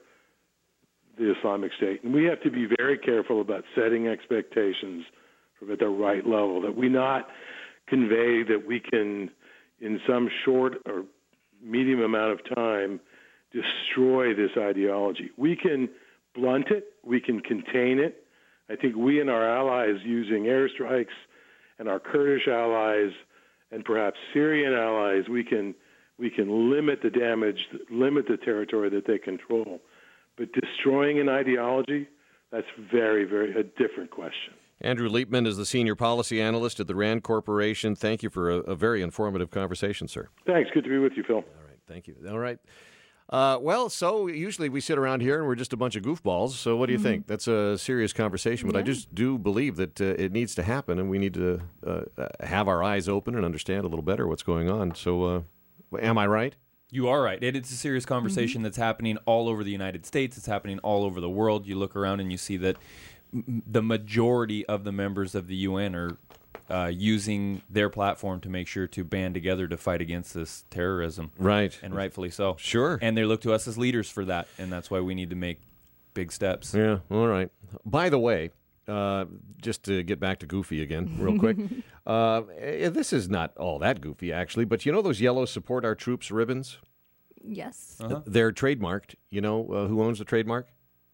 the Islamic State. And we have to be very careful about setting expectations from at the right level, that we not convey that we can, in some short or medium amount of time, destroy this ideology. We can blunt it. We can contain it. I think we and our allies, using airstrikes, and our Kurdish allies, and perhaps Syrian allies, we can limit the damage, limit the territory that they control. But destroying an ideology, that's very, very a different question. Andrew Liepman is the Senior Policy Analyst at the RAND Corporation. Thank you for a very informative conversation, sir. Thanks. Good to be with you, Phil. All right. Thank you. All right. Well, so usually we sit around here and we're just a bunch of goofballs. So what do you think? That's a serious conversation, but I just do believe that it needs to happen, and we need to have our eyes open and understand a little better what's going on. So am I right? You are right. It's a serious conversation that's happening all over the United States. It's happening all over the world. You look around and you see that the majority of the members of the UN are using their platform to make sure to band together to fight against this terrorism. Right. And rightfully so. Sure. And they look to us as leaders for that, and that's why we need to make big steps. Yeah, all right. By the way, just to get back to Goofy again real quick, this is not all that goofy, actually, but you know those yellow Support Our Troops ribbons? Yes. They're trademarked. You know who owns the trademark?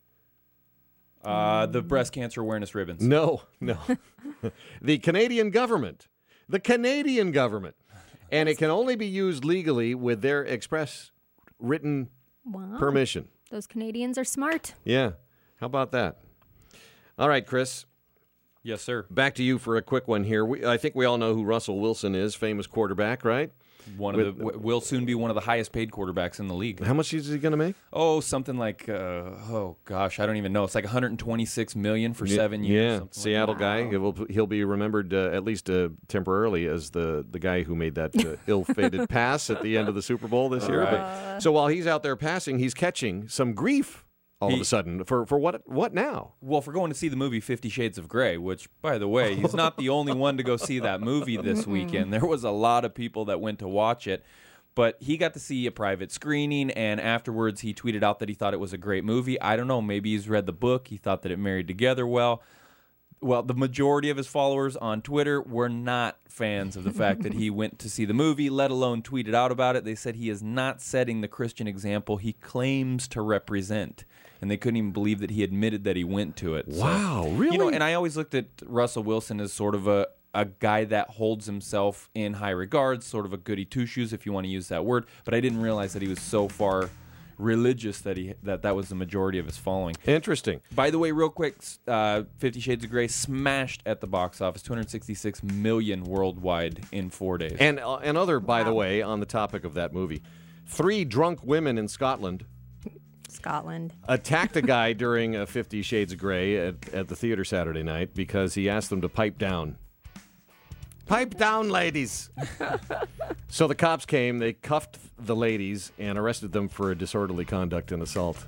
The breast cancer awareness ribbons. No. The Canadian government. The Canadian government. And it can only be used legally with their express written permission. Those Canadians are smart. Yeah. How about that? All right, Chris. Yes, sir. Back to you for a quick one here. I think we all know who Russell Wilson is, famous quarterback, right? Will soon be one of the highest paid quarterbacks in the league. How much is he going to make? Oh, something like, I don't even know. It's like $126 million for 7 years. Yeah, Seattle guy. He'll be remembered at least temporarily as the guy who made that ill-fated pass at the end of the Super Bowl this year. But, so while he's out there passing, he's catching some grief all of a sudden. For what now? Well, for going to see the movie 50 Shades of Grey, which, by the way, he's not the only one to go see that movie this weekend. There was a lot of people that went to watch it. But he got to see a private screening, and afterwards he tweeted out that he thought it was a great movie. I don't know, maybe he's read the book. He thought that it married together well. Well, the majority of his followers on Twitter were not fans of the fact that he went to see the movie, let alone tweeted out about it. They said he is not setting the Christian example he claims to represent. And they couldn't even believe that he admitted that he went to it. Wow, so, really? You know, and I always looked at Russell Wilson as sort of a guy that holds himself in high regards, sort of a goody two-shoes, if you want to use that word. But I didn't realize that he was so far religious that was the majority of his following. Interesting. By the way, real quick, 50 Shades of Grey smashed at the box office, $266 million worldwide in 4 days. And by the way, on the topic of that movie, 3 drunk women in Scotland attacked a guy during 50 Shades of Grey at the theater Saturday night because he asked them to pipe down. Pipe down, ladies. So the cops came, they cuffed the ladies and arrested them for disorderly conduct and assault.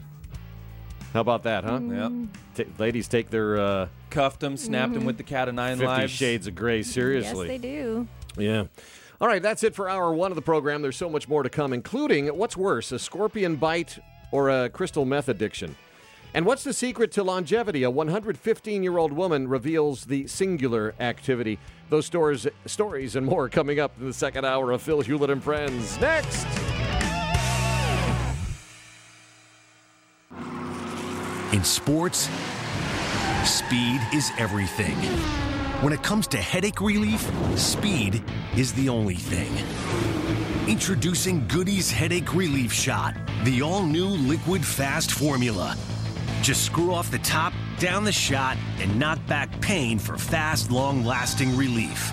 How about that, huh? Yep. Ladies take their... cuffed them, snapped them with the cat of 9 lives. 50 Shades of Grey, seriously. Yes, they do. Yeah. All right, that's it for hour 1 of the program. There's so much more to come, including what's worse, a scorpion bite or a crystal meth addiction. And what's the secret to longevity? A 115-year-old woman reveals the singular activity. Those stories and more coming up in the second hour of Phil Hewlett and Friends. Next! In sports, speed is everything. When it comes to headache relief, speed is the only thing. Introducing Goody's Headache Relief Shot, the all-new liquid fast formula. Just screw off the top, down the shot, and knock back pain for fast, long-lasting relief.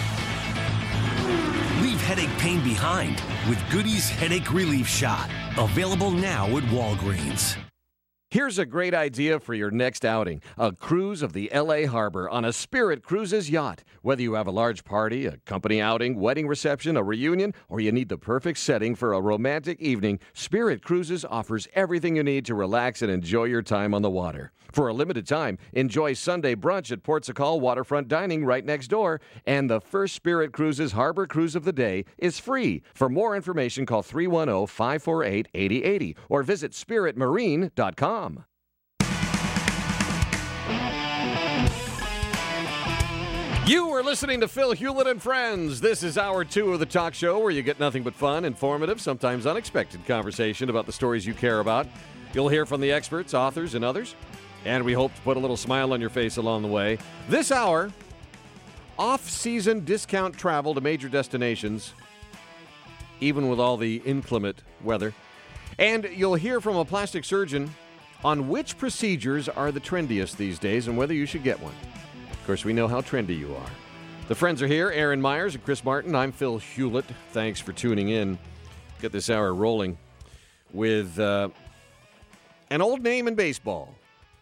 Leave headache pain behind with Goody's Headache Relief Shot. Available now at Walgreens. Here's a great idea for your next outing. A cruise of the L.A. Harbor on a Spirit Cruises yacht. Whether you have a large party, a company outing, wedding reception, a reunion, or you need the perfect setting for a romantic evening, Spirit Cruises offers everything you need to relax and enjoy your time on the water. For a limited time, enjoy Sunday brunch at Port Sacal Waterfront Dining right next door. And the first Spirit Cruises Harbor Cruise of the day is free. For more information, call 310-548-8080 or visit spiritmarine.com. You are listening to Phil Hewlett and Friends. This is hour 2 of the talk show where you get nothing but fun, informative, sometimes unexpected conversation about the stories you care about. You'll hear from the experts, authors, and others. And we hope to put a little smile on your face along the way. This hour, off-season discount travel to major destinations, even with all the inclement weather. And you'll hear from a plastic surgeon on which procedures are the trendiest these days and whether you should get one. Of course, we know how trendy you are. The friends are here, Aaron Myers and Chris Martin. I'm Phil Hewlett. Thanks for tuning in. Get this hour rolling. with an old name in baseball.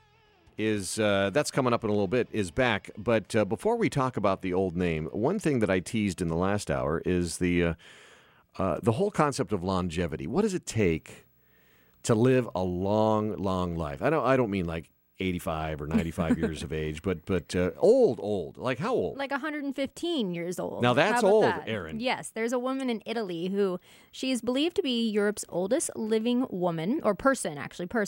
That's coming up in a little bit, is back. But before we talk about the old name, one thing that I teased in the last hour is the whole concept of longevity. What does it take to live a long, long life? I don't mean like 85 or 95 years of age, but old. Like how old? Like 115 years old. Now that's How about old, that? Aaron. Yes, there's a woman in Italy who she is believed to be Europe's oldest living woman, or person.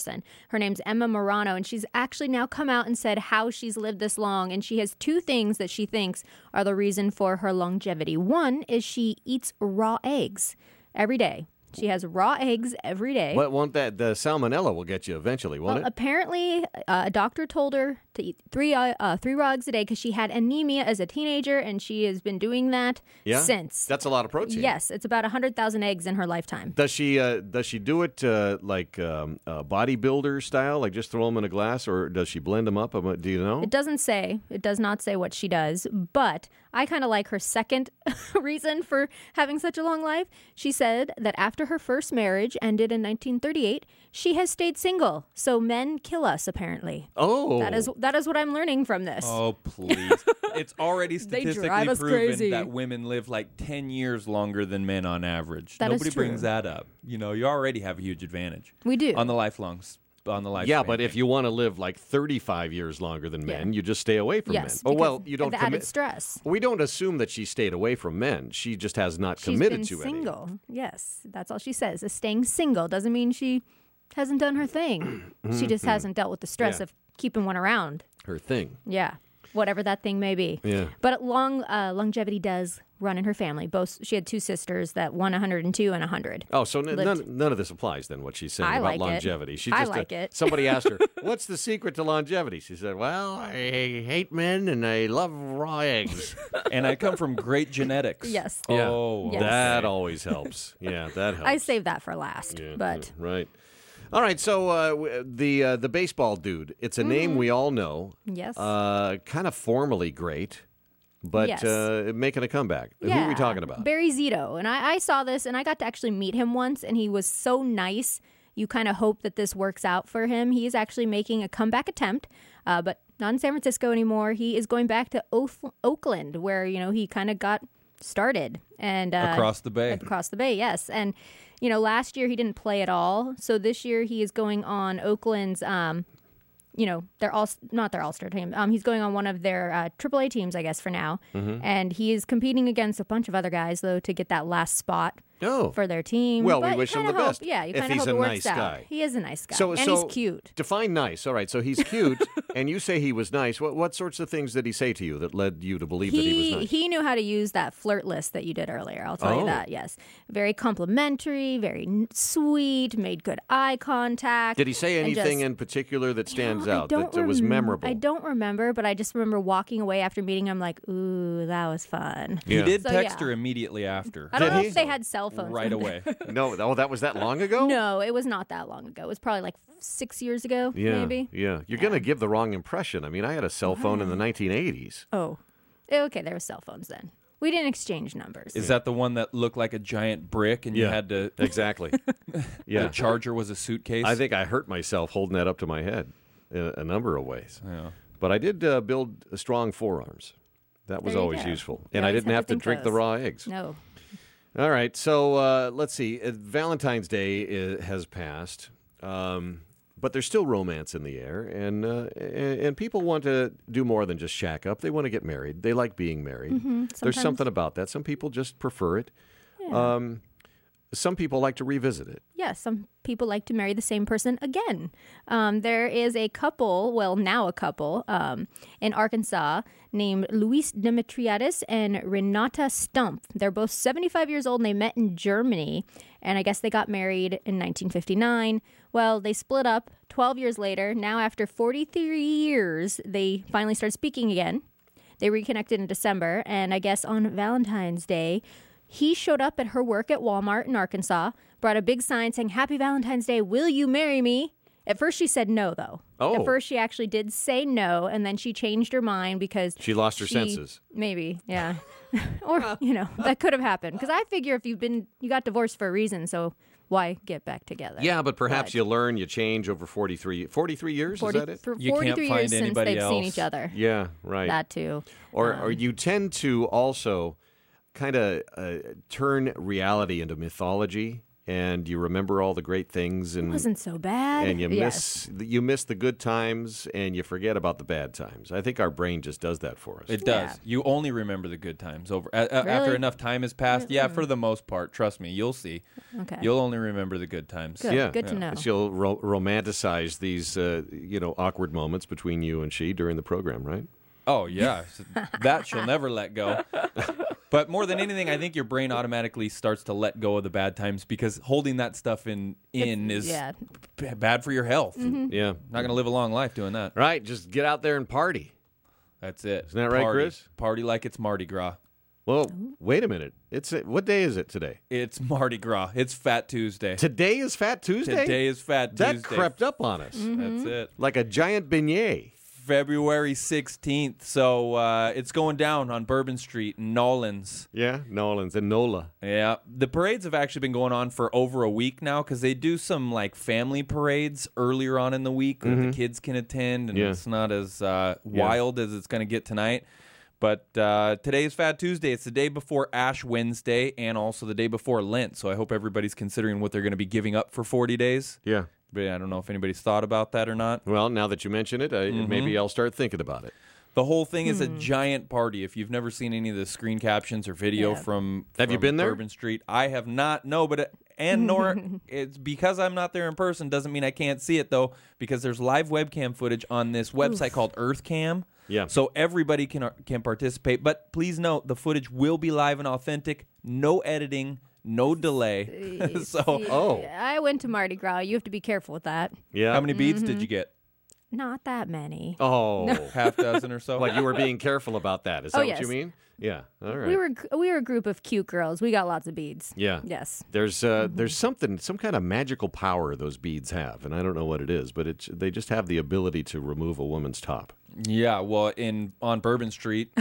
Her name's Emma Morano, and she's actually now come out and said how she's lived this long, and she has two things that she thinks are the reason for her longevity. One is she eats raw eggs every day. She has raw eggs every day. What won't the salmonella will get you eventually, won't Well, it? apparently, a doctor told her to eat three raw eggs a day because she had anemia as a teenager, and she has been doing that since. That's a lot of protein. Yes, it's about 100,000 eggs in her lifetime. Does she do it like bodybuilder style, like just throw them in a glass, or does she blend them up? Do you know? It doesn't say. It does not say what she does, but I kind of like her second reason for having such a long life. She said that after her first marriage ended in 1938, she has stayed single. So men kill us, apparently. Oh. That is what I'm learning from this. Oh, please. It's already They drive statistically us proven crazy. that women live like 10 years longer than men on average. That is Nobody true. brings that up. You already have a huge advantage. We do. On the lifespan. Yeah, but if you want to live like 35 years longer than men, you just stay away from Yes, men. Oh, well, because you don't of the added stress. We don't assume that she stayed away from men. She just has not She's committed been to single. Yes, that's all she says. Is staying single doesn't mean she hasn't done her thing. She just hasn't dealt with the stress Yeah. of keeping one around. any. Her thing. Yeah, whatever that thing may be. Yeah. But longevity does run in her family. Both she had two sisters that one 102 and 100. Oh, so Lived. none of this applies then, what she's saying I about like it. longevity. She I just, like it. Somebody asked her, what's the secret to longevity? She said, well, I hate men and I love raw eggs. And I come from great genetics. Yes. Oh, Yes. That always helps. Yeah, that helps. I saved that for last. Yeah, but right. All right, so the baseball dude, it's a name we all know. yes. Kind of formally great, but Yes. making a comeback. Who are we talking about? Barry Zito. And I saw this, and I got to actually meet him once, and he was so nice. You kind of hope that this works out for him. He is actually making a comeback attempt, but not in San Francisco anymore. He is going back to Oakland, where, he kind of got started. And Across the bay. Across the bay, yes. And, last year he didn't play at all. So this year he is going on Oakland's not their All-Star team. He's going on one of their AAA teams, I guess, for now. Mm-hmm. And he is competing against a bunch of other guys, though, to get that last spot Oh. for their team. Well, we But you wish him kinda the hope- best, Yeah, you if kind of he's hope a it works nice out. guy. He is a nice guy. So and he's cute. Define nice. All right, so he's cute, and you say he was nice. What sorts of things did he say to you that led you to believe that he was nice? He knew how to use that flirt list that you did earlier. I'll tell Oh. you that, yes. Very complimentary, very sweet, made good eye contact. Did he say and anything just- in particular that stands I out, don't that was memorable? I don't remember, but I just remember walking away after meeting him like, ooh, that was fun. Yeah. He did So, text yeah. her immediately after. I don't Did know he? if they had cell phones. Right then. away. No, that was that long ago? No, it was not that long ago. It was probably like 6 years ago, Yeah, maybe. yeah. You're going to give the wrong impression. I mean, I had a cell phone in the 1980s. Oh. Okay, there were cell phones then. We didn't exchange numbers. Is that the one that looked like a giant brick and you Yeah. had to... Exactly. The Yeah. charger was a suitcase? I think I hurt myself holding that up to my head in a number of ways. Yeah. But I did build strong forearms. That was There you always go. useful. You And I always didn't have have to to think drink the those. raw eggs. No. All right, so let's see. Valentine's Day has passed, but there's still romance in the air, and people want to do more than just shack up. They want to get married. They like being married. There's Sometimes- something about that. Some people just prefer it. Some people like to revisit it. Yeah, some people like to marry the same person again. There is a couple, well, now a couple, in Arkansas named Luis Demetriadis and Renata Stump. They're both 75 years old and they met in Germany. And I guess they got married in 1959. Well, they split up 12 years later. Now, after 43 years, they finally started speaking again. They reconnected in December. And I guess on Valentine's Day, he showed up at her work at Walmart in Arkansas, brought a big sign saying, "Happy Valentine's Day, will you marry me?" At first she said no, though. Oh. At first she actually did say no, and then she changed her mind because She lost her senses. Maybe, yeah. Or, that could have happened. Because I figure if you got divorced for a reason, so why get back together? Yeah, but perhaps But you learn, you change over 43 years, is that it? For You 43 can't years find since anybody they've seen else. each other. Yeah, right. That too. Or you tend to also kind of turn reality into mythology, and you remember all the great things, It and wasn't so bad. and you Yes. miss the good times, and you forget about the bad times. I think our brain just does that for us. It does. Yeah. You only remember the good times after Really? enough time has passed. Yeah, for the most part. Trust me, you'll see. Okay. You'll only remember the good times. Good. Yeah, Good to know. She'll romanticize these, awkward moments between you and she during the program, right? Oh yeah, that she'll never let go. But more than anything, I think your brain automatically starts to let go of the bad times because holding that stuff in is yeah. bad for your health. Yeah. Not going to live a long life doing that. Right. Just get out there and party. That's it. Isn't that right, Party. Chris? Party like it's Mardi Gras. Well, wait a minute. What day is it today? It's Mardi Gras. It's Fat Tuesday. Today is Fat Tuesday? Today is Fat That Tuesday. crept up on us That's it. like a giant beignet. February 16th. So it's going down on Bourbon Street in Nolans. Yeah, Nolans and Nola. Yeah, the parades have actually been going on for over a week now because they do some like family parades earlier on in the week where the kids can attend, and Yeah. it's not as wild as it's going to get tonight. But today is Fat Tuesday. It's the day before Ash Wednesday and also the day before Lent. So I hope everybody's considering what they're going to be giving up for 40 days. Yeah. But I don't know if anybody's thought about that or not. Well, now that you mention it, maybe I'll start thinking about it. The whole thing is a giant party. If you've never seen any of the screen captions or video Yeah. from Have you been there? Bourbon Street, I have not. No, but nor it's because I'm not there in person doesn't mean I can't see it though. Because there's live webcam footage on this website called EarthCam. Yeah. So everybody can participate. But please note the footage will be live and authentic. No editing. No delay. So, Oh. I went to Mardi Gras. You have to be careful with that. Yeah. how many beads did you get? Not that many. Oh. Half dozen or so? Like you were being careful about that. Is that Oh, what yes. you mean? Yeah. All right. We were a group of cute girls. We got lots of beads. Yeah. Yes. There's some kind of magical power those beads have, and I don't know what it is, but they just have the ability to remove a woman's top. Yeah, well, on Bourbon Street,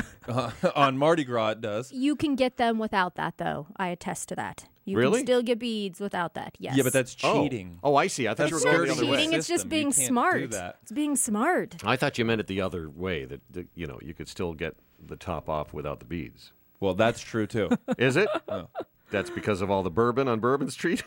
on Mardi Gras it does. You can get them without that, though. I attest to that. You Really? can still get beads without that. Yes. Yeah, but that's cheating. Oh, I see. I thought That's you were going the It's other not way. cheating. It's just System. being You can't do smart. that. It's being smart. I thought you meant it the other way, that you could still get the top off without the beads. Well, that's true too. Is it? That's because of all the bourbon on Bourbon Street?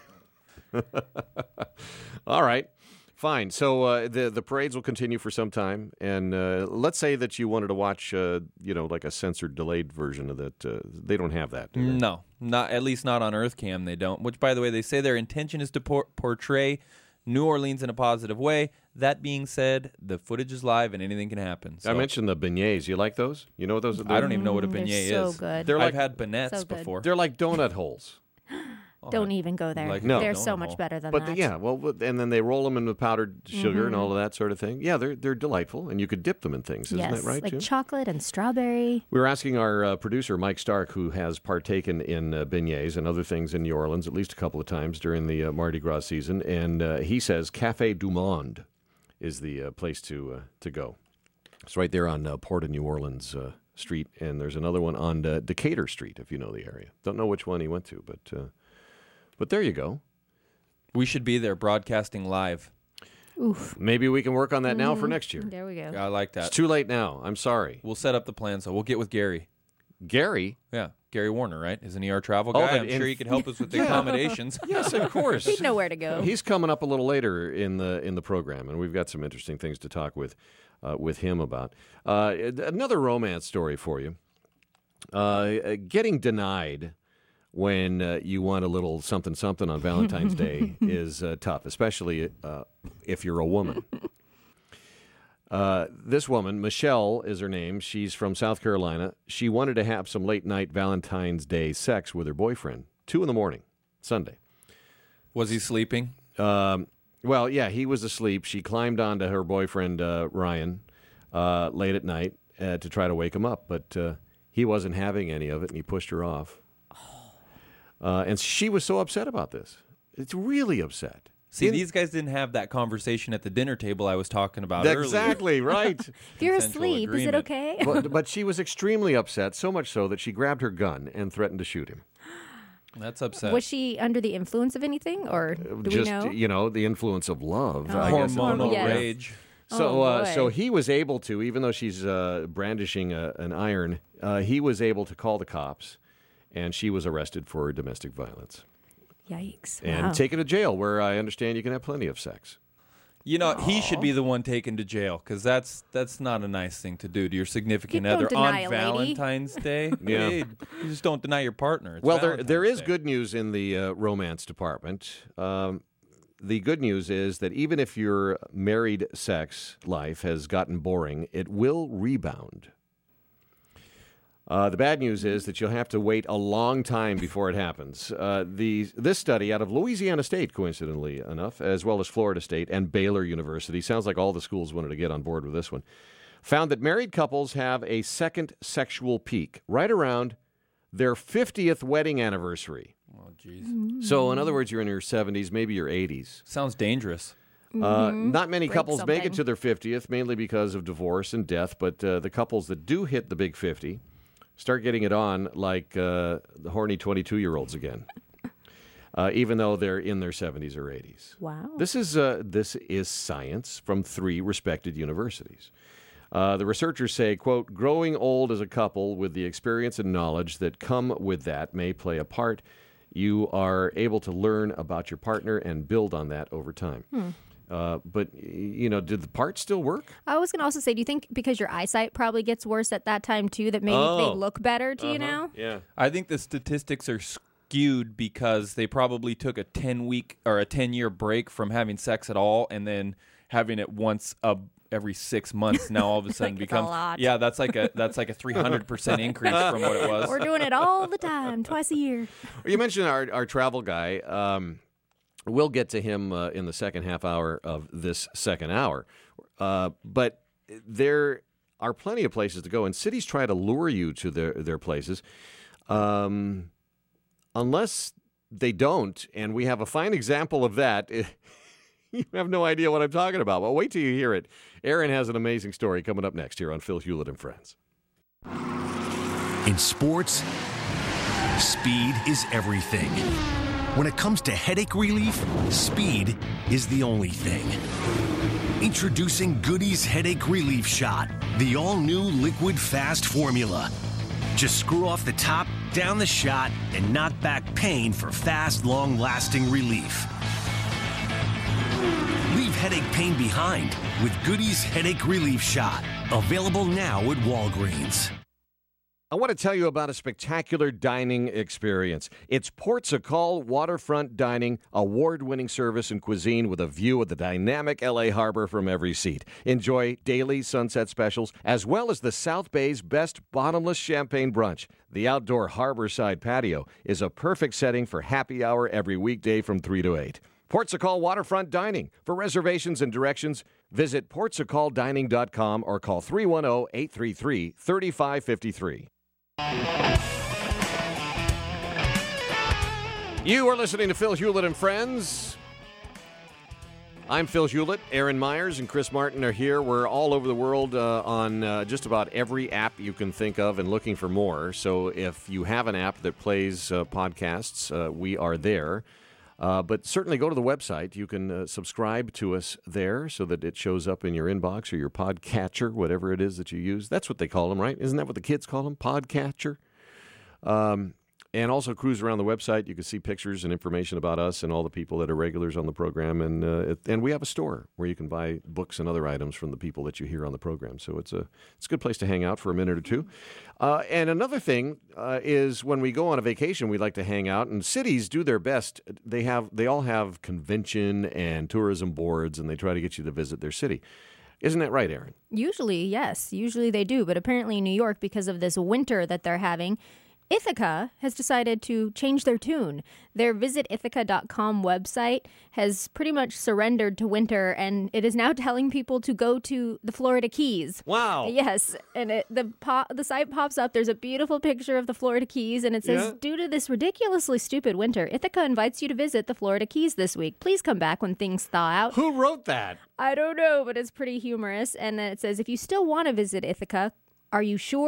All right. Fine. So the parades will continue for some time. And let's say that you wanted to watch, like a censored, delayed version of that. They don't have that, do they? No, not at least not on EarthCam. They don't. Which, by the way, they say their intention is to portray New Orleans in a positive way. That being said, the footage is live and anything can happen. So I mentioned the beignets. You like those? You know what those are? I don't even know what a They're beignet so is. good. They're I've like- had beignets So good. before. They're like donut holes. Don't even go there. like No. They're donut so much hole. better than But that. yeah, well, and then they roll them in with powdered sugar and all of that sort of thing. Yeah, they're delightful, and you could dip them in things. Isn't Yes, that right, like Jim? chocolate and strawberry. We were asking our producer, Mike Stark, who has partaken in beignets and other things in New Orleans at least a couple of times during the Mardi Gras season, and he says Café du Monde is the place to go. It's right there on Port of New Orleans Street, and there's another one on Decatur Street, if you know the area. Don't know which one he went to, but there you go. We should be there broadcasting live. Oof. Maybe we can work on that now for next year. There we go. I like It's that. too late now. I'm sorry. We'll set up the plan, so we'll get with Gary. Gary? Yeah, Gary Warner, right? Is an ER travel Oh, guy. but I'm in- sure he could help us with the accommodations. Yes, of course. He'd know where to go. He's coming up a little later in the program, and we've got some interesting things to talk with him about. Another romance story for you. Getting denied when you want a little something on Valentine's Day is tough, especially if you're a woman. This woman, Michelle is her name. She's from South Carolina. She wanted to have some late night Valentine's Day sex with her boyfriend, 2 a.m, Sunday. Was he sleeping? Well, yeah, he was asleep. She climbed onto her boyfriend, Ryan, late at night to try to wake him up, but he wasn't having any of it, and he pushed her off. And she was so upset about this. It's really upset. See, these guys didn't have that conversation at the dinner table I was talking about earlier. Exactly, right. If you're Consensual asleep, is it agreement. okay? but she was extremely upset, so much so that she grabbed her gun and threatened to shoot him. That's upset. Was she under the influence of anything, or do Just, we know? the influence of love. Oh. I guess. Hormonal Yes. rage. So, Oh, boy. so he was able to, even though she's brandishing an iron, he was able to call the cops, and she was arrested for domestic violence Yikes! and Wow. taken to jail, where I understand you can have plenty of sex. He should be the one taken to jail because that's not a nice thing to do to your significant You don't other deny on a lady. Valentine's Day. Yeah. Hey, you just don't deny your partner. It's Well, there Valentine's is Day. good news in the romance department. The good news is that even if your married sex life has gotten boring, it will rebound. The bad news is that you'll have to wait a long time before it happens. This study out of Louisiana State, coincidentally enough, as well as Florida State and Baylor University, sounds like all the schools wanted to get on board with this one, found that married couples have a second sexual peak right around their 50th wedding anniversary. Oh, jeez. So, in other words, you're in your 70s, maybe your 80s. Sounds dangerous. Not many Break couples make it something. to their 50th, mainly because of divorce and death, but the couples that do hit the big 50 start getting it on like the horny 22-year-olds again, even though they're in their 70s or 80s. Wow. This is science from 3 respected universities. The researchers say, quote, growing old as a couple with the experience and knowledge that come with that may play a part. You are able to learn about your partner and build on that over time. But, did the part still work? I was going to also say, do you think because your eyesight probably gets worse at that time too, that maybe they look better to you now? Yeah. I think the statistics are skewed because they probably took a 10-week or a 10-year break from having sex at all, and then having it once every 6 months. Now all of a sudden Like it's a becomes lot. Yeah, that's like a 300% increase from what it was. We're doing it all the time, twice a year. You mentioned our travel guy. We'll get to him in the second half hour of this second hour. But there are plenty of places to go, and cities try to lure you to their places. Unless they don't, and we have a fine example of that. You have no idea what I'm talking about. Well, wait till you hear it. Aaron has an amazing story coming up next here on Phil Hewlett and Friends. In sports, speed is everything. When it comes to headache relief, speed is the only thing. Introducing Goody's Headache Relief Shot, the all-new liquid fast formula. Just screw off the top, down the shot, and knock back pain for fast, long-lasting relief. Leave headache pain behind with Goody's Headache Relief Shot. Available now at Walgreens. I want to tell you about a spectacular dining experience. It's Portugal Waterfront Dining, award-winning service and cuisine with a view of the dynamic L.A. harbor from every seat. Enjoy daily sunset specials, as well as the South Bay's best bottomless champagne brunch. The outdoor harborside patio is a perfect setting for happy hour every weekday from 3 to 8. Portugal Waterfront Dining. For reservations and directions, visit portugaldining.com or call 310-833-3553. You are listening to Phil Hewlett and Friends. I'm Phil Hewlett. Aaron Myers and Chris Martin are here. We're all over the world on just about every app you can think of and looking for more. So if you have an app that plays podcasts, we are there. But certainly go to the website. You can subscribe to us there so that it shows up in your inbox or your podcatcher, whatever it is that you use. That's what they call them, right? Isn't that what the kids call them? Podcatcher? And also cruise around the website. You can see pictures and information about us and all the people that are regulars on the program. And we have a store where you can buy books and other items from the people that you hear on the program. So it's a good place to hang out for a minute or two. And another thing is when we go on a vacation, we like to hang out. And cities do their best. They all have convention and tourism boards, and they try to get you to visit their city. Isn't that right, Aaron? Usually, yes. Usually they do. But apparently in New York, because of this winter that they're having, Ithaca has decided to change their tune. Their visitithaca.com website has pretty much surrendered to winter, and it is now telling people to go to the Florida Keys. Wow. Yes, and the site pops up. There's a beautiful picture of the Florida Keys, and it says, due to this ridiculously stupid winter, Ithaca invites you to visit the Florida Keys this week. Please come back when things thaw out. Who wrote that? I don't know, but it's pretty humorous. And then it says, if you still want to visit Ithaca, are you sure?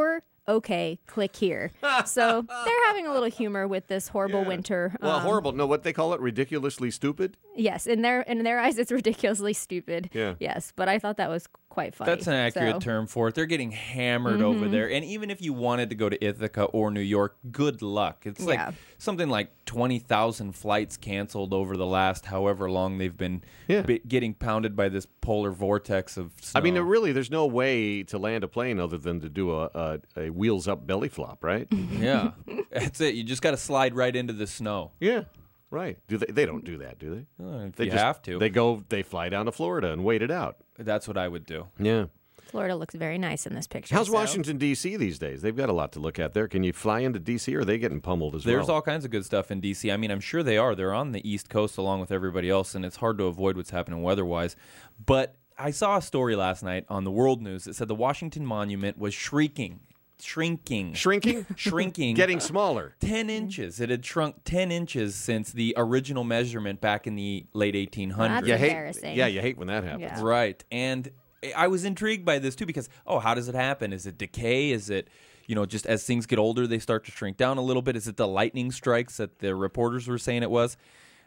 okay, click here. So they're having a little humor with this horrible winter. Well, horrible. No, what they call it, ridiculously stupid. Yes, in their eyes, it's ridiculously stupid. Yeah. Yes, but I thought that was quite funny. That's an accurate So, term for it. They're getting hammered over there. And even if you wanted to go to Ithaca or New York, good luck. It's like Yeah. something like 20,000 flights canceled over the last however long they've been getting pounded by this polar vortex of snow. I mean, there's no way to land a plane other than to do a wheels up belly flop, right? Yeah. That's it. You just got to slide right into the snow. Yeah, right. Do they don't do that, do they? If They you just- have to. They fly down to Florida and wait it out. That's what I would do. Yeah. Florida looks very nice in this picture. How's so- Washington, D.C. these days? They've got a lot to look at there. Can you fly into D.C. or are they getting pummeled as There's well? all kinds of good stuff in D.C. I mean, I'm sure they are. They're on the East Coast along with everybody else, and it's hard to avoid what's happening weather-wise. But I saw a story last night on the World News that said the Washington Monument was shrinking. Shrinking? Shrinking. Getting smaller. 10 inches. It had shrunk 10 inches since the original measurement back in the late 1800s. That's You hate, embarrassing. you hate when that happens. Yeah. Right. And I was intrigued by this too because, how does it happen? Is it decay? Is it, just as things get older, they start to shrink down a little bit? Is it the lightning strikes that the reporters were saying it was?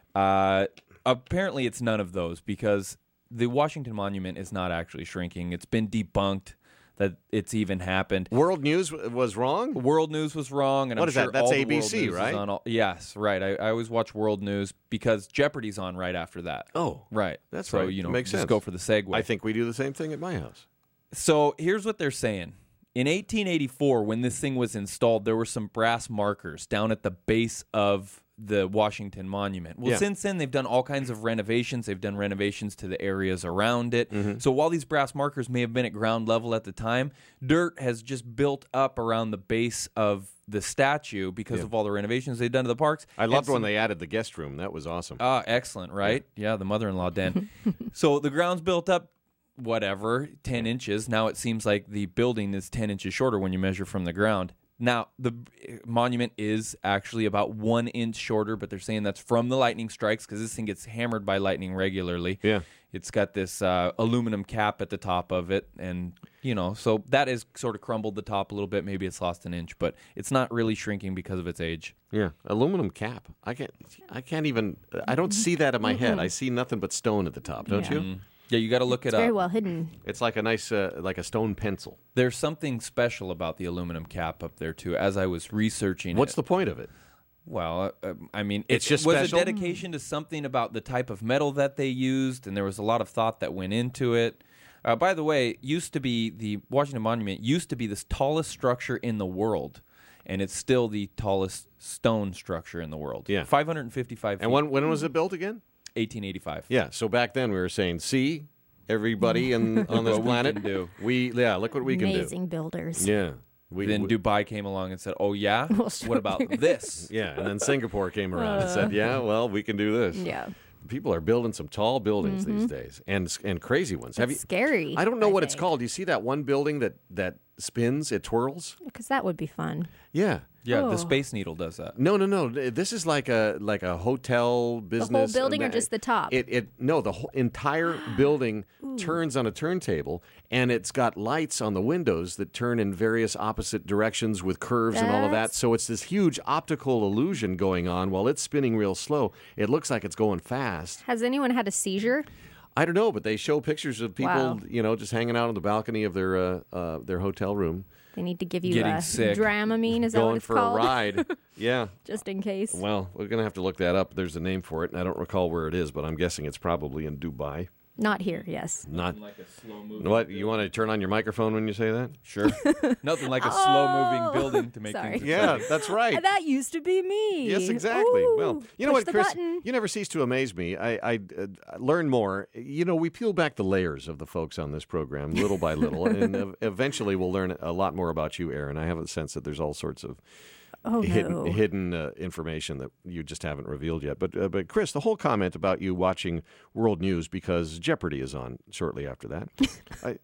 Apparently, it's none of those because the Washington Monument is not actually shrinking. It's been debunked that it's even happened. World News was wrong? World News was wrong, and What I'm is that? sure That's all the ABC, World News is right? on all, yes, right. I always watch World News because Jeopardy's on right after that. Oh, right. that's so, right. Makes just sense. go for the segue. I think we do the same thing at my house. So here's what they're saying. In 1884, when this thing was installed, there were some brass markers down at the base of the Washington Monument. Well, Yeah. since then, they've done all kinds of renovations. They've done renovations to the areas around it. Mm-hmm. So while these brass markers may have been at ground level at the time, dirt has just built up around the base of the statue because of all the renovations they've done to the parks. I loved when they added the guest room. That was awesome. Ah, excellent, right? Yeah, the mother-in-law den. So the ground's built up, 10 inches. Now it seems like the building is 10 inches shorter when you measure from the ground. Now, the monument is actually about 1 inch shorter, but they're saying that's from the lightning strikes because this thing gets hammered by lightning regularly. Yeah. It's got this aluminum cap at the top of it, and, so that has sort of crumbled the top a little bit. Maybe it's lost an inch, but it's not really shrinking because of its age. Yeah, aluminum cap. I can't even. I don't see that in my head. I see nothing but stone at the top. Don't Yeah. you? Yeah, you got to look it It's up. very well hidden. It's like a nice, like a stone pencil. There's something special about the aluminum cap up there, too, as I was researching What's it. the point of it? Well, I mean, It's it just was special? a dedication to something about the type of metal that they used, and there was a lot of thought that went into it. By the way, the Washington Monument used to be the tallest structure in the world, and it's still the tallest stone structure in the world. Yeah. 555 feet. And when was it built again? 1885. Yeah. So back then we were saying, see, everybody on this What we planet, can do. look what we can do. Amazing builders. Yeah. Then Dubai came along and said, "Oh yeah, We'll show what about this?" Yeah, and then Singapore came around and said, "Yeah, well, we can do this." Yeah. People are building some tall buildings these days, and crazy ones. It's scary. I don't know what it's think. called. You see that one building that spins? It twirls. Because that would be fun. Yeah. Yeah, Oh. the Space Needle does that. No. This is like a hotel business. building or just the top? The whole entire building turns on a turntable, and it's got lights on the windows that turn in various opposite directions with curves and all of that. That's- So it's this huge optical illusion going on while it's spinning real slow. It looks like it's going fast. Has anyone had a seizure? I don't know, but they show pictures of people, Wow. just hanging out on the balcony of their hotel room, They need to give you Getting sick. Dramamine. Is that what going it's for called? a ride. Yeah. Just in case. Well, we're going to have to look that up. There's a name for it, and I don't recall where it is, but I'm guessing it's probably in Dubai. Not here, yes. Not Like a slow moving. what you want to turn on your microphone when you say that? Sure. Nothing like a slow moving building to make Sorry. things. Yeah, that's right. That used to be me. Yes, exactly. Ooh, Well, you know push what, the Chris? button. You never cease to amaze me. I learn more. We peel back the layers of the folks on this program little by little, and eventually we'll learn a lot more about you, Aaron. I have a sense that there's all sorts of Oh, no. hidden information that you just haven't revealed yet. But Chris, the whole comment about you watching World News because Jeopardy is on shortly after that, I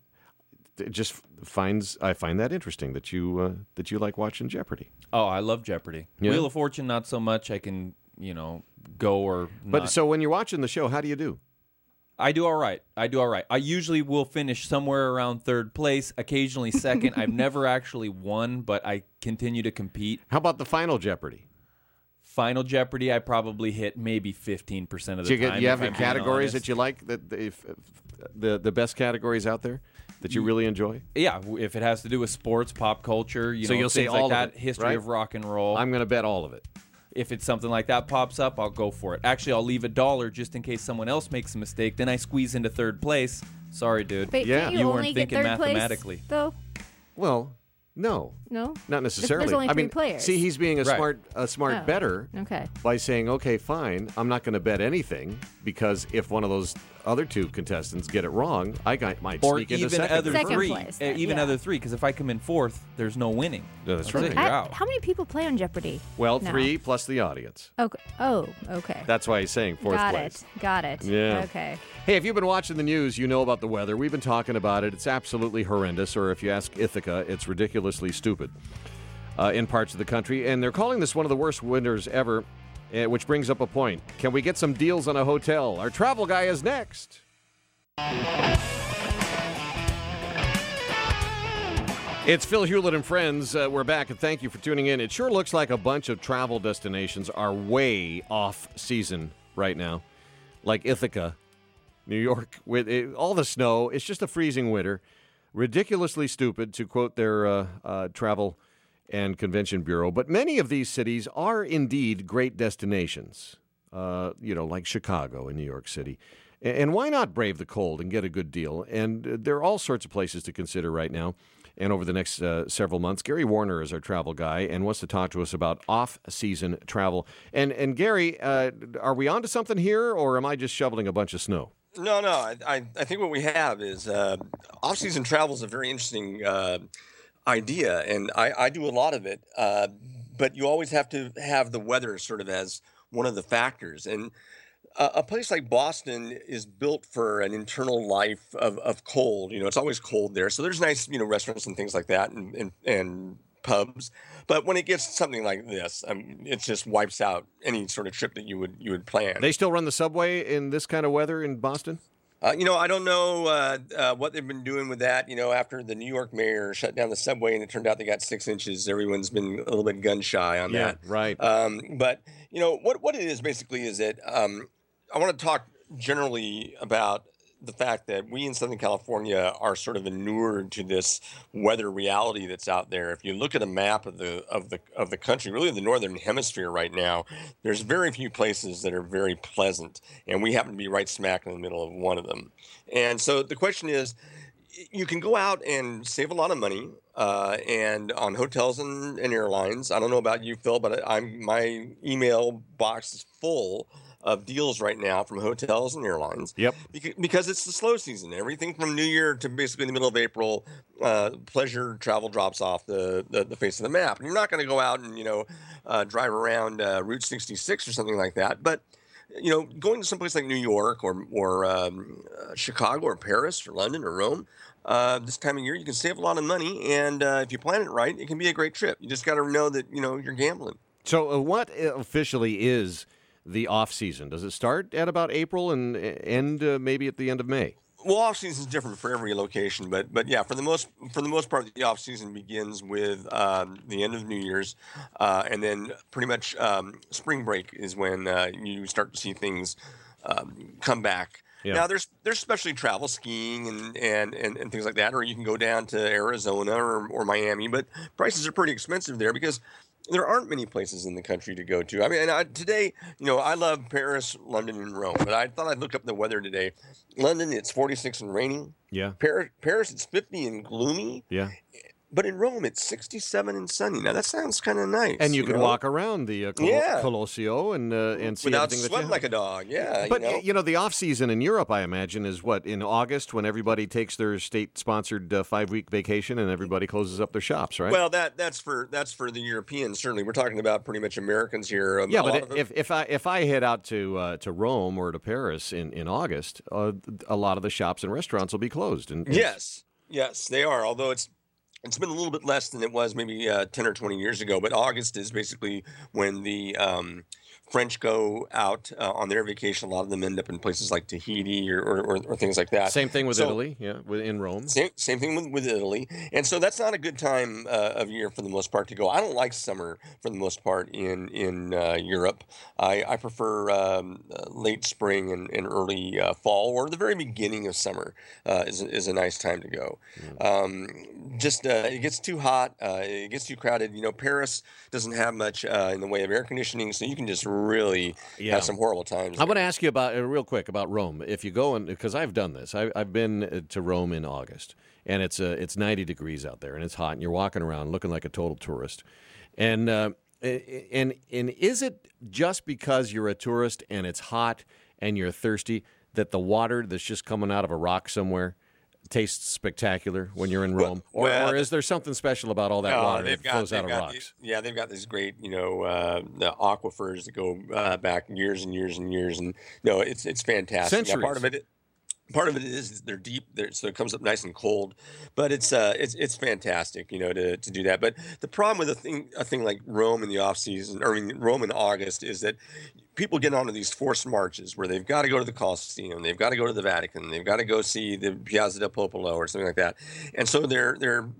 find that interesting that you like watching Jeopardy. Oh, I love Jeopardy. Yeah. Wheel of Fortune, not so much. I can, go or But not. so when you're watching the show, how do you do? I do all right. I usually will finish somewhere around third place, occasionally second. I've never actually won, but I continue to compete. How about the Final Jeopardy? Final Jeopardy, I probably hit maybe 15% of the time. You have if any I'm being categories honest. that you like, the best categories out there that you really enjoy? Yeah, if it has to do with sports, pop culture, So you'll say things all like of that, it, history right? of rock and roll. I'm going to bet all of it. If it's something like that pops up, I'll go for it. Actually, I'll leave $1 just in case someone else makes a mistake. Then I squeeze into third place. Sorry, dude. Wait, Yeah. can't you, You only weren't get thinking third place, mathematically. though? Well, no. No? Not necessarily. There's only I three mean, players. see, he's being a Right. smart Oh. bettor Okay. by saying, okay, fine, I'm not going to bet anything because if one of those other two contestants get it wrong, might Or sneak into even second. other Second three. place, then, Even yeah. other three, because if I come in fourth, there's no winning. Yeah, that's That's right. it, you're out. How many people play on Jeopardy? Well, now? 3 plus the audience. Okay. Oh, okay. That's why he's saying fourth Got place. Got it. Yeah. Okay. Hey, if you've been watching the news, you know about the weather. We've been talking about it. It's absolutely horrendous, or if you ask Ithaca, it's ridiculously stupid in parts of the country. And they're calling this one of the worst winters ever, which brings up a point. Can we get some deals on a hotel? Our travel guy is next. It's Phil Hewlett and Friends. We're back, and thank you for tuning in. It sure looks like a bunch of travel destinations are way off season right now, like Ithaca, New York, with all the snow. It's just a freezing winter. Ridiculously stupid, to quote their travel and convention bureau. But many of these cities are indeed great destinations, like Chicago and New York City. And why not brave the cold and get a good deal? And there are all sorts of places to consider right now and over the next several months. Gary Warner is our travel guy and wants to talk to us about off-season travel. And Gary, are we onto something here, or am I just shoveling a bunch of snow? No. I think what we have is off-season travel is a very interesting idea, and I do a lot of it. But you always have to have the weather sort of as one of the factors. And a place like Boston is built for an internal life of cold. It's always cold there. So there's nice, restaurants and things like that and pubs. But when it gets something like this, it just wipes out any sort of trip that you would plan. They still run the subway in this kind of weather in Boston? I don't know what they've been doing with that. After the New York mayor shut down the subway and it turned out they got 6 inches, everyone's been a little bit gun shy on that. Right. But what it is basically is that I want to talk generally about the fact that we in Southern California are sort of inured to this weather reality that's out there. If you look at a map of the country, really the northern hemisphere right now, there's very few places that are very pleasant, and we happen to be right smack in the middle of one of them. And so the question is, you can go out and save a lot of money and on hotels and airlines. I don't know about you, Phil, but my email box is full of deals right now from hotels and airlines. Yep. Because it's the slow season. Everything from New Year to basically the middle of April, pleasure travel drops off the face of the map. And you're not going to go out and, drive around Route 66 or something like that. But, going to someplace like New York or Chicago or Paris or London or Rome, this time of year, you can save a lot of money. And if you plan it right, it can be a great trip. You just got to know that, you're gambling. So what officially is the off season? Does it start at about April and end maybe at the end of May? Well, off season is different for every location, but yeah, for the most part, the off season begins with the end of New Year's, and then pretty much spring break is when you start to see things come back. Yeah. Now there's specialty travel, skiing and things like that, or you can go down to Arizona or Miami, but prices are pretty expensive there because there aren't many places in the country to go to. I mean, today, I love Paris, London, and Rome, but I thought I'd look up the weather today. London, it's 46 and raining. Yeah. Paris, it's 50 and gloomy. Yeah. But in Rome, it's 67 and sunny. Now, that sounds kind of nice. And you could know? walk around the Colosseo and see without everything that sweating you like a dog. Yeah. But, the off-season in Europe, I imagine, is what, in August when everybody takes their state-sponsored 5-week vacation and everybody closes up their shops, right? Well, that's for the Europeans, certainly. We're talking about pretty much Americans here. Yeah, but if I head out to Rome or to Paris in August, a lot of the shops and restaurants will be closed. And Yes, they are, although it's been a little bit less than it was maybe 10 or 20 years ago, but August is basically when the French go out on their vacation, a lot of them end up in places like Tahiti or things like that. Same thing with Italy, in Rome. Same thing with Italy. And so that's not a good time of year for the most part to go. I don't like summer for the most part in Europe. I prefer late spring and early fall, or the very beginning of summer is a nice time to go. It gets too hot. It gets too crowded. Paris doesn't have much in the way of air conditioning, so you can just really have some horrible times. I want to ask you about real quick about Rome. If you go because I've done this, I've been to Rome in August, and it's 90 degrees out there, and it's hot, and you're walking around looking like a total tourist. And is it just because you're a tourist and it's hot and you're thirsty that the water that's just coming out of a rock somewhere tastes spectacular when you're in Rome? Or is there something special about all that water that flows out of rocks? They've got these great, the aquifers that go back years and years and years, and it's fantastic. Centuries. Now, part of it is they're deep, so it comes up nice and cold, but it's fantastic, to do that. But the problem with a thing like Rome in the off season, Rome in August, is that people get onto these forced marches where they've got to go to the Colosseum, they've got to go to the Vatican, they've got to go see the Piazza del Popolo or something like that, and so they're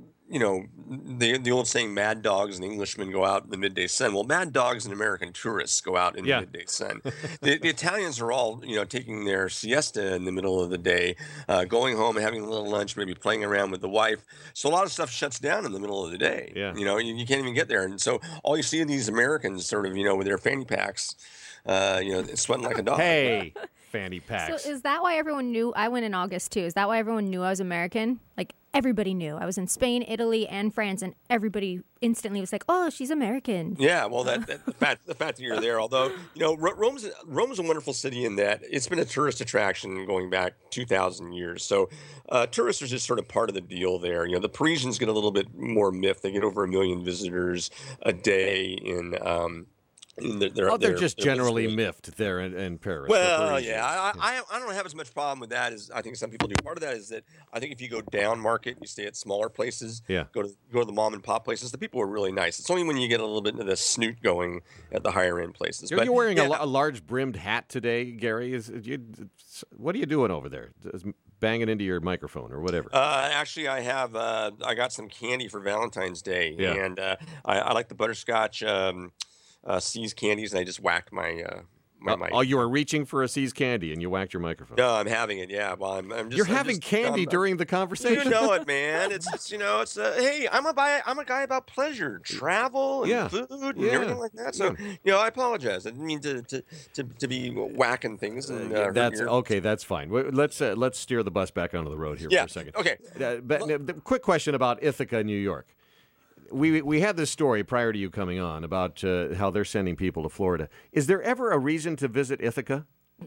the old saying, mad dogs and Englishmen go out in the midday sun. Well, mad dogs and American tourists go out in the midday sun. The Italians are all, taking their siesta in the middle of the day, going home and having a little lunch, maybe playing around with the wife. So a lot of stuff shuts down in the middle of the day. Yeah. You can't even get there. And so all you see are these Americans sort of, with their fanny packs, sweating like a dog. Hey, fanny packs. So is that why everyone knew? I went in August too. Is that why everyone knew I was American? Like, everybody knew. I was in Spain, Italy, and France, and everybody instantly was like, "Oh, she's American." Yeah, well, the fact that you're there, although Rome's a wonderful city in that it's been a tourist attraction going back 2,000 years. So tourists are just sort of part of the deal there. The Parisians get a little bit more miffed. They get over 1 million visitors a day in. They're just generally miffed there in Paris. Well, yeah, I don't have as much problem with that as I think some people do. Part of that is that I think if you go down market, you stay at smaller places, go to the mom and pop places, the people are really nice. It's only when you get a little bit into the snoot going at the higher end places. You're wearing a large brimmed hat today, Gary. What are you doing over there? Banging into your microphone or whatever? Actually, I have. I got some candy for Valentine's Day, and I like the butterscotch. See's candies, and I just whacked my mic. Oh, you were reaching for a See's candy, and you whacked your microphone. No, I'm having it. Yeah, well, I'm just. You're having candy during the conversation. You know it, man. It's hey, I'm a guy about pleasure, travel, and food, and everything like that. So I apologize. I didn't mean to be whacking things. And that's okay. That's fine. Let's steer the bus back onto the road here for a second. Okay. But quick question about Ithaca, New York. We had this story prior to you coming on about how they're sending people to Florida. Is there ever a reason to visit Ithaca?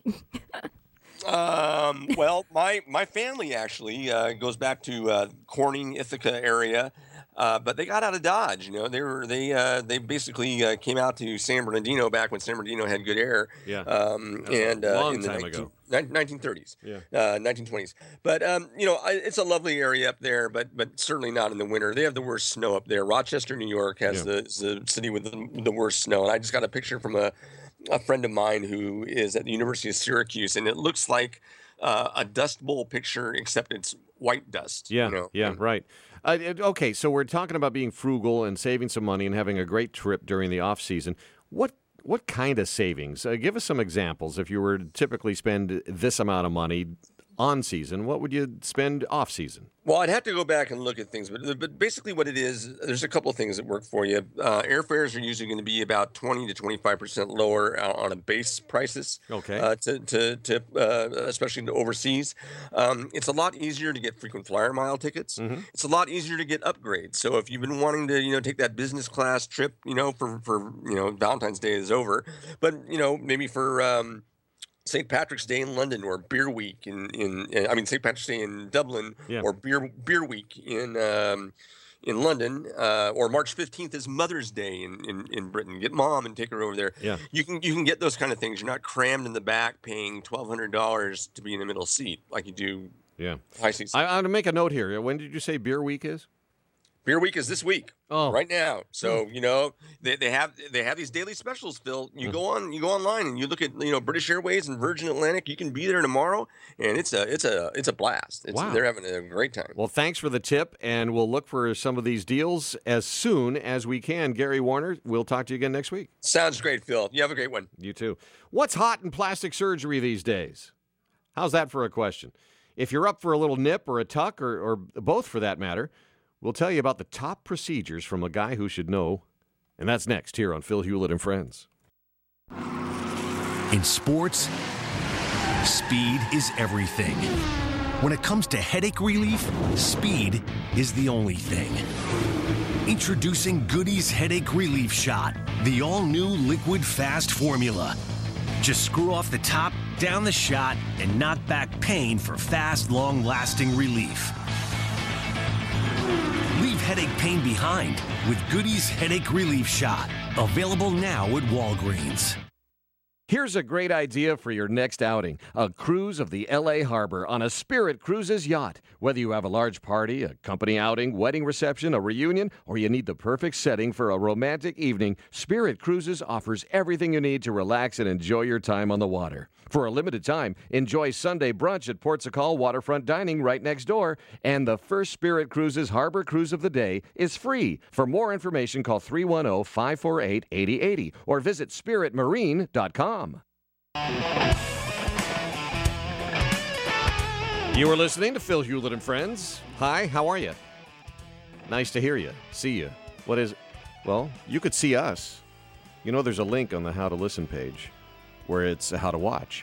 Well, my family actually goes back to Corning, Ithaca area. But they got out of Dodge. They basically came out to San Bernardino back when San Bernardino had good air. Yeah. And long in the time ago. 1930s. Yeah. 1920s. But it's a lovely area up there, but certainly not in the winter. They have the worst snow up there. Rochester, New York has the city with the worst snow. And I just got a picture from a friend of mine who is at the University of Syracuse, and it looks like a Dust Bowl picture, except it's white dust. Right. Okay, so we're talking about being frugal and saving some money and having a great trip during the off season. What kind of savings? Give us some examples. If you were to typically spend this amount of money on season, what would you spend off season? Well, I'd have to go back and look at things, but basically what it is, there's a couple of things that work for you. Airfares are usually going to be about 20 to 25% lower on a base prices. Okay. Especially to overseas. It's a lot easier to get frequent flyer mile tickets. Mm-hmm. It's a lot easier to get upgrades. So if you've been wanting to, take that business class trip, for Valentine's Day is over, but maybe for St. Patrick's Day in London, or Beer Week St. Patrick's Day in Dublin, or Beer Week in London, or March 15th is Mother's Day in Britain. Get mom and take her over there. Yeah. You can get those kind of things. You're not crammed in the back paying $1,200 to be in the middle seat like you do high season. I want to make a note here. When did you say Beer Week is? Beer Week is this week, Oh. right now. So they have these daily specials, Phil. You go online and you look at British Airways and Virgin Atlantic. You can be there tomorrow, and it's a blast. Wow. They're having a great time. Well, thanks for the tip, and we'll look for some of these deals as soon as we can. Gary Warner, we'll talk to you again next week. Sounds great, Phil. You have a great one. You too. What's hot in plastic surgery these days? How's that for a question? If you're up for a little nip or a tuck, or both for that matter, we'll tell you about the top procedures from a guy who should know. And that's next here on Phil Hewlett and Friends. In sports, speed is everything. When it comes to headache relief, speed is the only thing. Introducing Goody's Headache Relief Shot, the all-new liquid fast formula. Just screw off the top, down the shot, and knock back pain for fast, long-lasting relief. Leave headache pain behind with Goody's Headache Relief Shot. Available now at Walgreens. Here's a great idea for your next outing. A cruise of the L.A. Harbor on a Spirit Cruises yacht. Whether you have a large party, a company outing, wedding reception, a reunion, or you need the perfect setting for a romantic evening, Spirit Cruises offers everything you need to relax and enjoy your time on the water. For a limited time, enjoy Sunday brunch at Port Sacal Waterfront Dining right next door. And the first Spirit Cruises Harbor Cruise of the day is free. For more information, call 310-548-8080 or visit spiritmarine.com. You are listening to Phil Hewlett and Friends. Hi, how are you? Nice to hear you, see you. What is, well, you could see us. You know, there's a link on the How to Listen page where it's how to watch.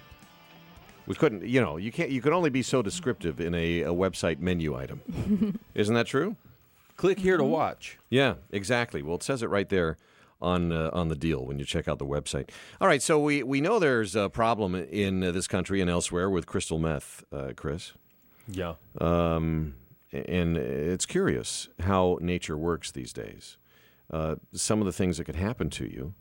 We couldn't, you could only be so descriptive in a website menu item. Isn't that true? Click here to watch. Yeah, exactly. Well, it says it right there on the deal when you check out the website. All right, so we know there's a problem in this country and elsewhere with crystal meth, Chris. Yeah. And it's curious how nature works these days. Some of the things that could happen to you,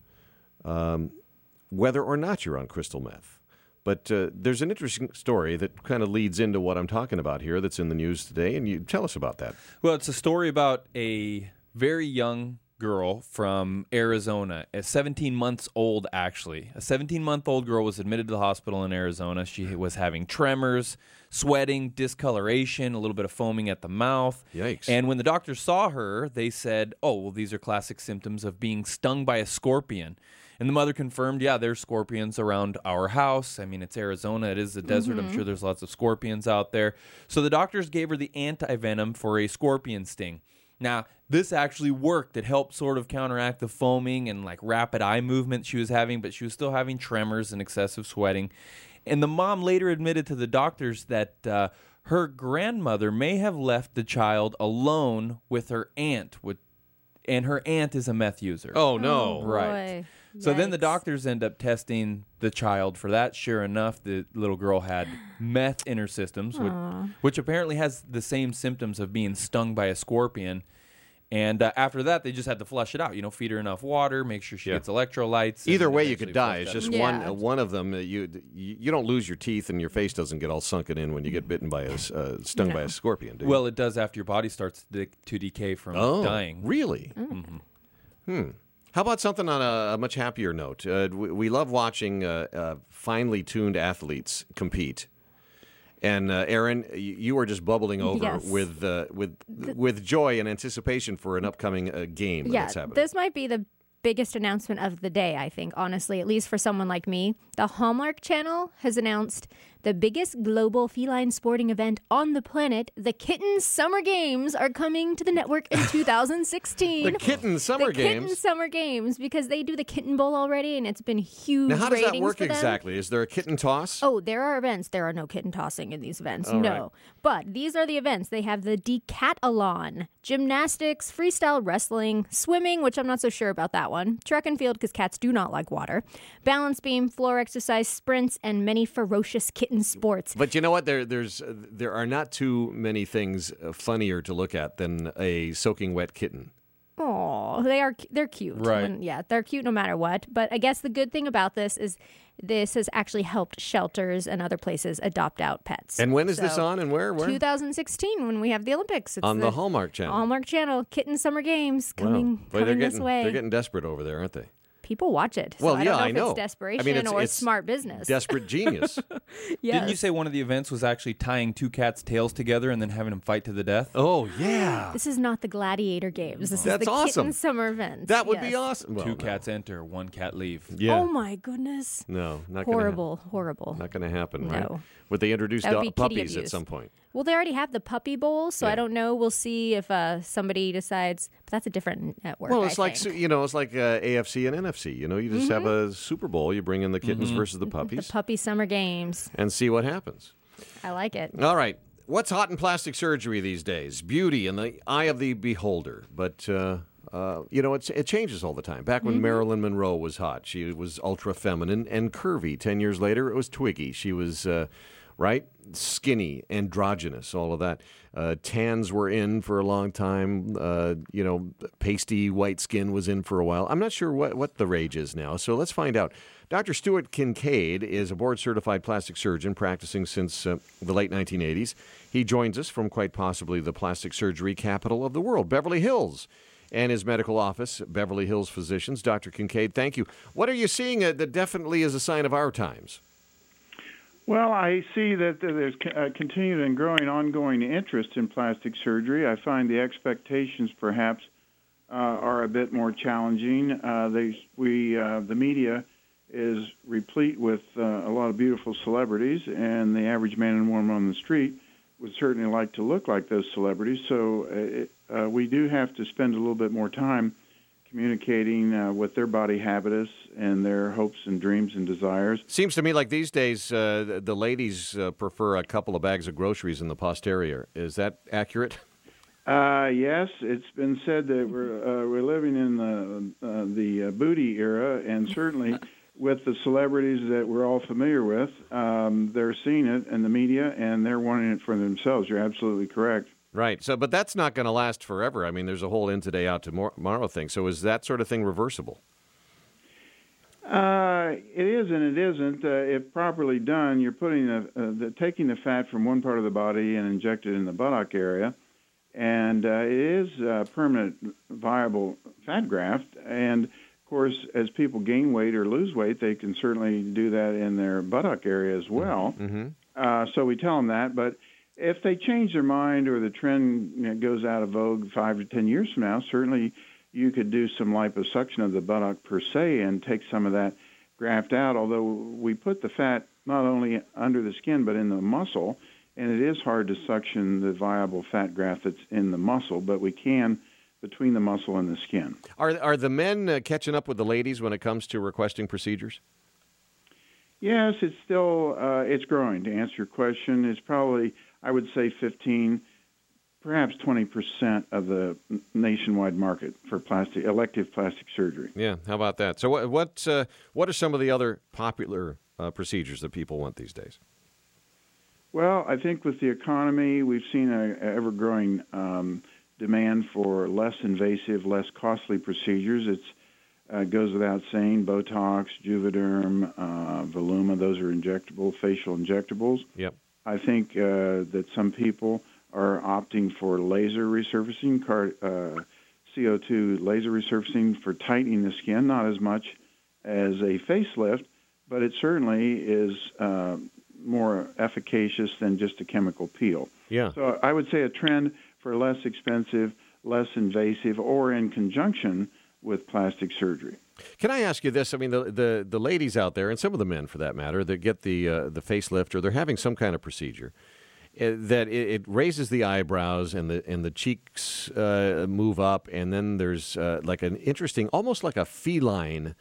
whether or not you're on crystal meth. But there's an interesting story that kind of leads into what I'm talking about here that's in the news today, and you tell us about that. Well, it's a story about a very young girl from Arizona, 17 months old, actually. A 17-month-old girl was admitted to the hospital in Arizona. She was having tremors, sweating, discoloration, a little bit of foaming at the mouth. Yikes. And when the doctors saw her, they said, oh, well, these are classic symptoms of being stung by a scorpion. And the mother confirmed, yeah, there's scorpions around our house. I mean, it's Arizona. It is a desert. I'm sure there's lots of scorpions out there. So the doctors gave her the antivenom for a scorpion sting. Now, this actually worked. It helped sort of counteract the foaming and like rapid eye movement she was having, but she was still having tremors and excessive sweating. And the mom later admitted to the doctors that her grandmother may have left the child alone with her aunt, and her aunt is a meth user. Oh, no. Right. Boy. So then the Yikes. doctors end up testing the child for that. Sure enough, the little girl had meth in her systems, which apparently has the same symptoms of being stung by a scorpion. And after that, they just had to flush it out. Feed her enough water, make sure she gets electrolytes. Either and way, you eventually could die. flush It's that just out. one of them. You don't lose your teeth and your face doesn't get all sunken in when you get bitten by stung by a scorpion, do you? Well, it does after your body starts to decay from dying. Really? How about something on a much happier note? We love watching finely tuned athletes compete. And Aaron, you are just bubbling over Yes. with joy and anticipation for an upcoming game that's happening. This might be the biggest announcement of the day, I think, honestly, at least for someone like me. The Hallmark Channel has announced the biggest global feline sporting event on the planet. The Kitten Summer Games are coming to the network in 2016. The Kitten Summer The Games? Kitten Summer Games, because they do the Kitten Bowl already, and it's been huge Now, how does ratings that work for them. exactly? Is there a kitten toss? Oh, there are events. There are no kitten tossing in these events. All no. right. But these are the events. They have the decathlon, gymnastics, freestyle wrestling, swimming, which I'm not so sure about that one, track and field because cats do not like water, balance beam, floor exercise, sprints, and many ferocious kitten sports. But you know what? There are not too many things funnier to look at than a soaking wet kitten. Oh, they're cute. Right. Yeah, they're cute no matter what. But I guess the good thing about this is this has actually helped shelters and other places adopt out pets. And when is this on and where? 2016 when we have the Olympics. It's On the Hallmark Channel. Hallmark Channel, Kitten Summer Games coming this way. They're getting desperate over there, aren't they? People watch it. So Well, I yeah, don't know I if know. it's desperation I mean, or it's smart business. Desperate genius. Yes. Didn't you say one of the events was actually tying two cats' tails together and then having them fight to the death? Oh, yeah. This is not the gladiator games. This That's is the awesome. Kitten Summer event. That would be Yes. awesome. Well, Two no. cats enter, one cat leave. Yeah. Oh my goodness. No, not Horrible, horrible. Not going to happen, right? No. Would they introduce That would be kitty puppies at abuse. some point? Well, they already have the puppy bowl, so Yeah. I don't know. We'll see if somebody decides. But that's a different network. Well, I it's like think. it's like AFC and NFC. You just have a Super Bowl. You bring in the kittens versus the the puppies puppy summer games. and see what happens. I like it. All right. What's hot in plastic surgery these days? Beauty in the eye of the beholder. But, it changes all the time. Back when Marilyn Monroe was hot, she was ultra feminine and curvy. 10 years later, it was Twiggy. She was, skinny, androgynous, all of that. Tans were in for a long time. Pasty white skin was in for a while. I'm not sure what the rage is now, so let's find out. Dr. Stuart Kincaid is a board-certified plastic surgeon practicing since the late 1980s. He joins us from quite possibly the plastic surgery capital of the world, Beverly Hills, and his medical office, Beverly Hills Physicians. Dr. Kincaid, thank you. What are you seeing that definitely is a sign of our times? Well, I see that there's continued and growing ongoing interest in plastic surgery. I find the expectations perhaps are a bit more challenging. The media is replete with a lot of beautiful celebrities, and the average man and woman on the street would certainly like to look like those celebrities. So we do have to spend a little bit more time communicating what their body habitus and their hopes and dreams and desires. Seems to me like these days the ladies prefer a couple of bags of groceries in the posterior. Is that accurate? Yes, it's been said that we're living in the booty era, and certainly with the celebrities that we're all familiar with, they're seeing it in the media and they're wanting it for themselves. You're absolutely correct. Right. So, but that's not going to last forever. I mean, there's a whole in today, out tomorrow thing. So, is that sort of thing reversible? It is and it isn't. If properly done, you're putting taking the fat from one part of the body and inject it in the buttock area, and it is a permanent, viable fat graft. And of course, as people gain weight or lose weight, they can certainly do that in their buttock area as well. Mm-hmm. So we tell them that, but if they change their mind or the trend goes out of vogue 5 to 10 years from now, certainly you could do some liposuction of the buttock per se and take some of that graft out, although we put the fat not only under the skin but in the muscle, and it is hard to suction the viable fat graft that's in the muscle, but we can between the muscle and the skin. Are the men catching up with the ladies when it comes to requesting procedures? Yes, it's still it's growing. To answer your question, it's probably, I would say 15, perhaps 20% of the nationwide market for elective plastic surgery. Yeah, how about that? So what are some of the other popular procedures that people want these days? Well, I think with the economy, we've seen an ever-growing demand for less invasive, less costly procedures. It goes without saying, Botox, Juvederm, Voluma, those are injectable, facial injectables. Yep. I think that some people are opting for laser resurfacing, CO2 laser resurfacing for tightening the skin, not as much as a facelift, but it certainly is more efficacious than just a chemical peel. Yeah. So I would say a trend for less expensive, less invasive, or in conjunction with plastic surgery. Can I ask you this? I mean, the ladies out there, and some of the men for that matter, that get the facelift or they're having some kind of procedure, that it raises the eyebrows and the cheeks move up, and then there's like an interesting, almost like a feline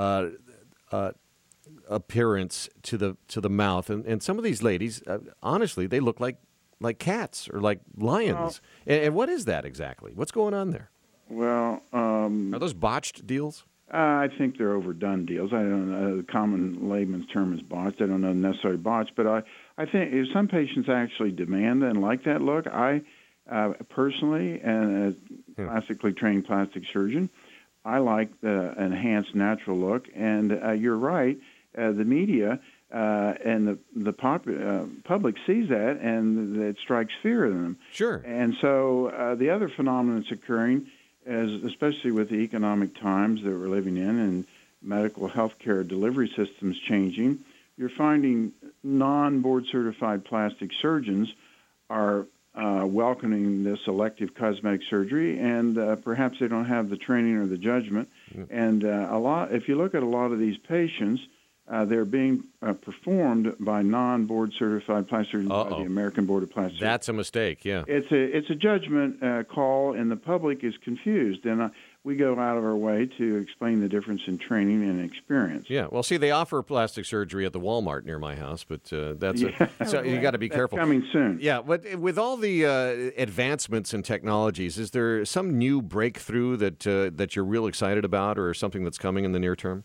appearance to the mouth, and some of these ladies, honestly, they look like cats or like lions. And what is that exactly? What's going on there? Well, are those botched deals? I think they're overdone deals. I don't know. The common layman's term is botched. I don't know necessarily botched, but I think if some patients actually demand and like that look, I personally, and classically trained plastic surgeon. I like the enhanced natural look, and you're right. The media and the public sees that, and it strikes fear in them. Sure. And so the other phenomenon that's occurring is, especially with the economic times that we're living in and medical health care delivery systems changing, you're finding non-board certified plastic surgeons are welcoming this elective cosmetic surgery, and perhaps they don't have the training or the judgment. And if you look at a lot of these patients, they're being performed by non-board certified plastic surgeons by the American Board of Plastic Surgery. That's a mistake, yeah. It's a judgment call, and the public is confused. And we go out of our way to explain the difference in training and experience. Yeah, well, see, they offer plastic surgery at the Walmart near my house, but so you got to be careful. That's coming soon. Yeah, but with all the advancements in technologies, is there some new breakthrough that you're real excited about, or something that's coming in the near term?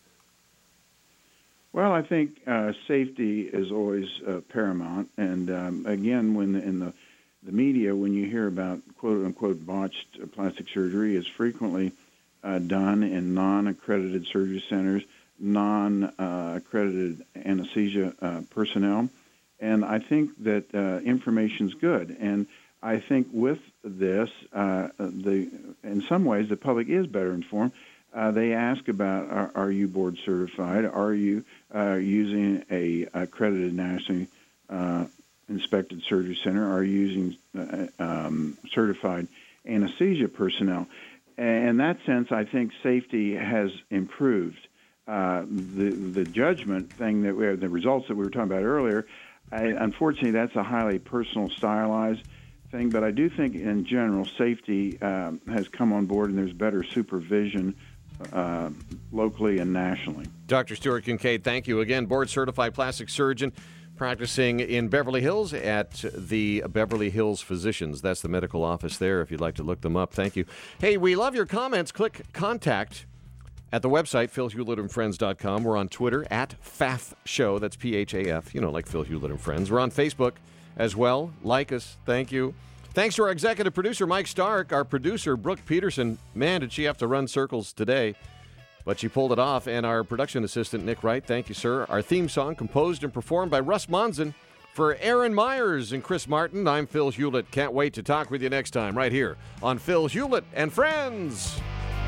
Well, I think safety is always paramount, and again, when in the media, when you hear about quote-unquote botched plastic surgery, is frequently done in non-accredited surgery centers, non-accredited anesthesia personnel, and I think that information's good. And I think with this, in some ways, the public is better informed. They ask about, are you board certified? Are you using a accredited nationally inspected surgery center? Are you using certified anesthesia personnel? In that sense, I think safety has improved. The judgment thing that we have, the results that we were talking about earlier, unfortunately, that's a highly personal, stylized thing. But I do think, in general, safety has come on board, and there's better supervision locally and nationally. Dr. Stuart Kincaid, thank you again. Board-certified plastic surgeon practicing in Beverly Hills at the Beverly Hills Physicians. That's the medical office there if you'd like to look them up. Thank you. Hey, we love your comments. Click contact at the website, philhewlettandfriends.com. We're on Twitter at PHAF Show. That's P-H-A-F, like Phil Hewlett and Friends. We're on Facebook as well. Like us. Thank you. Thanks to our executive producer, Mike Stark. Our producer, Brooke Peterson. Man, did she have to run circles today. But she pulled it off. And our production assistant, Nick Wright. Thank you, sir. Our theme song, composed and performed by Russ Monson. For Aaron Myers and Chris Martin, I'm Phil Hewlett. Can't wait to talk with you next time right here on Phil Hewlett and Friends.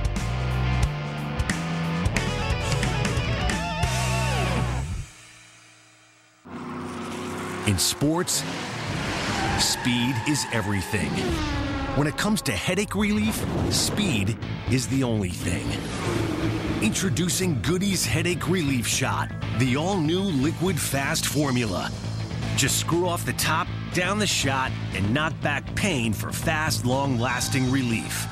In sports, speed is everything. When it comes to headache relief, speed is the only thing. Introducing Goody's Headache Relief Shot, the all-new liquid fast formula. Just screw off the top, down the shot, and knock back pain for fast, long-lasting relief.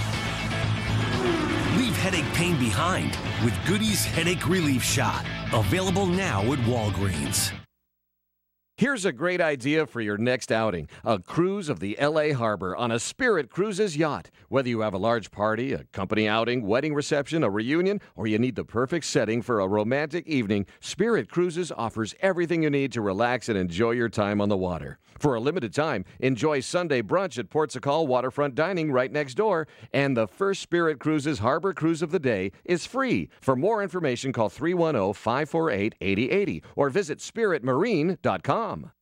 Leave headache pain behind with Goody's Headache Relief Shot. Available now at Walgreens. Here's a great idea for your next outing. A cruise of the L.A. Harbor on a Spirit Cruises yacht. Whether you have a large party, a company outing, wedding reception, a reunion, or you need the perfect setting for a romantic evening, Spirit Cruises offers everything you need to relax and enjoy your time on the water. For a limited time, enjoy Sunday brunch at Port Sacal Waterfront Dining right next door, and the first Spirit Cruises Harbor Cruise of the day is free. For more information, call 310-548-8080 or visit spiritmarine.com.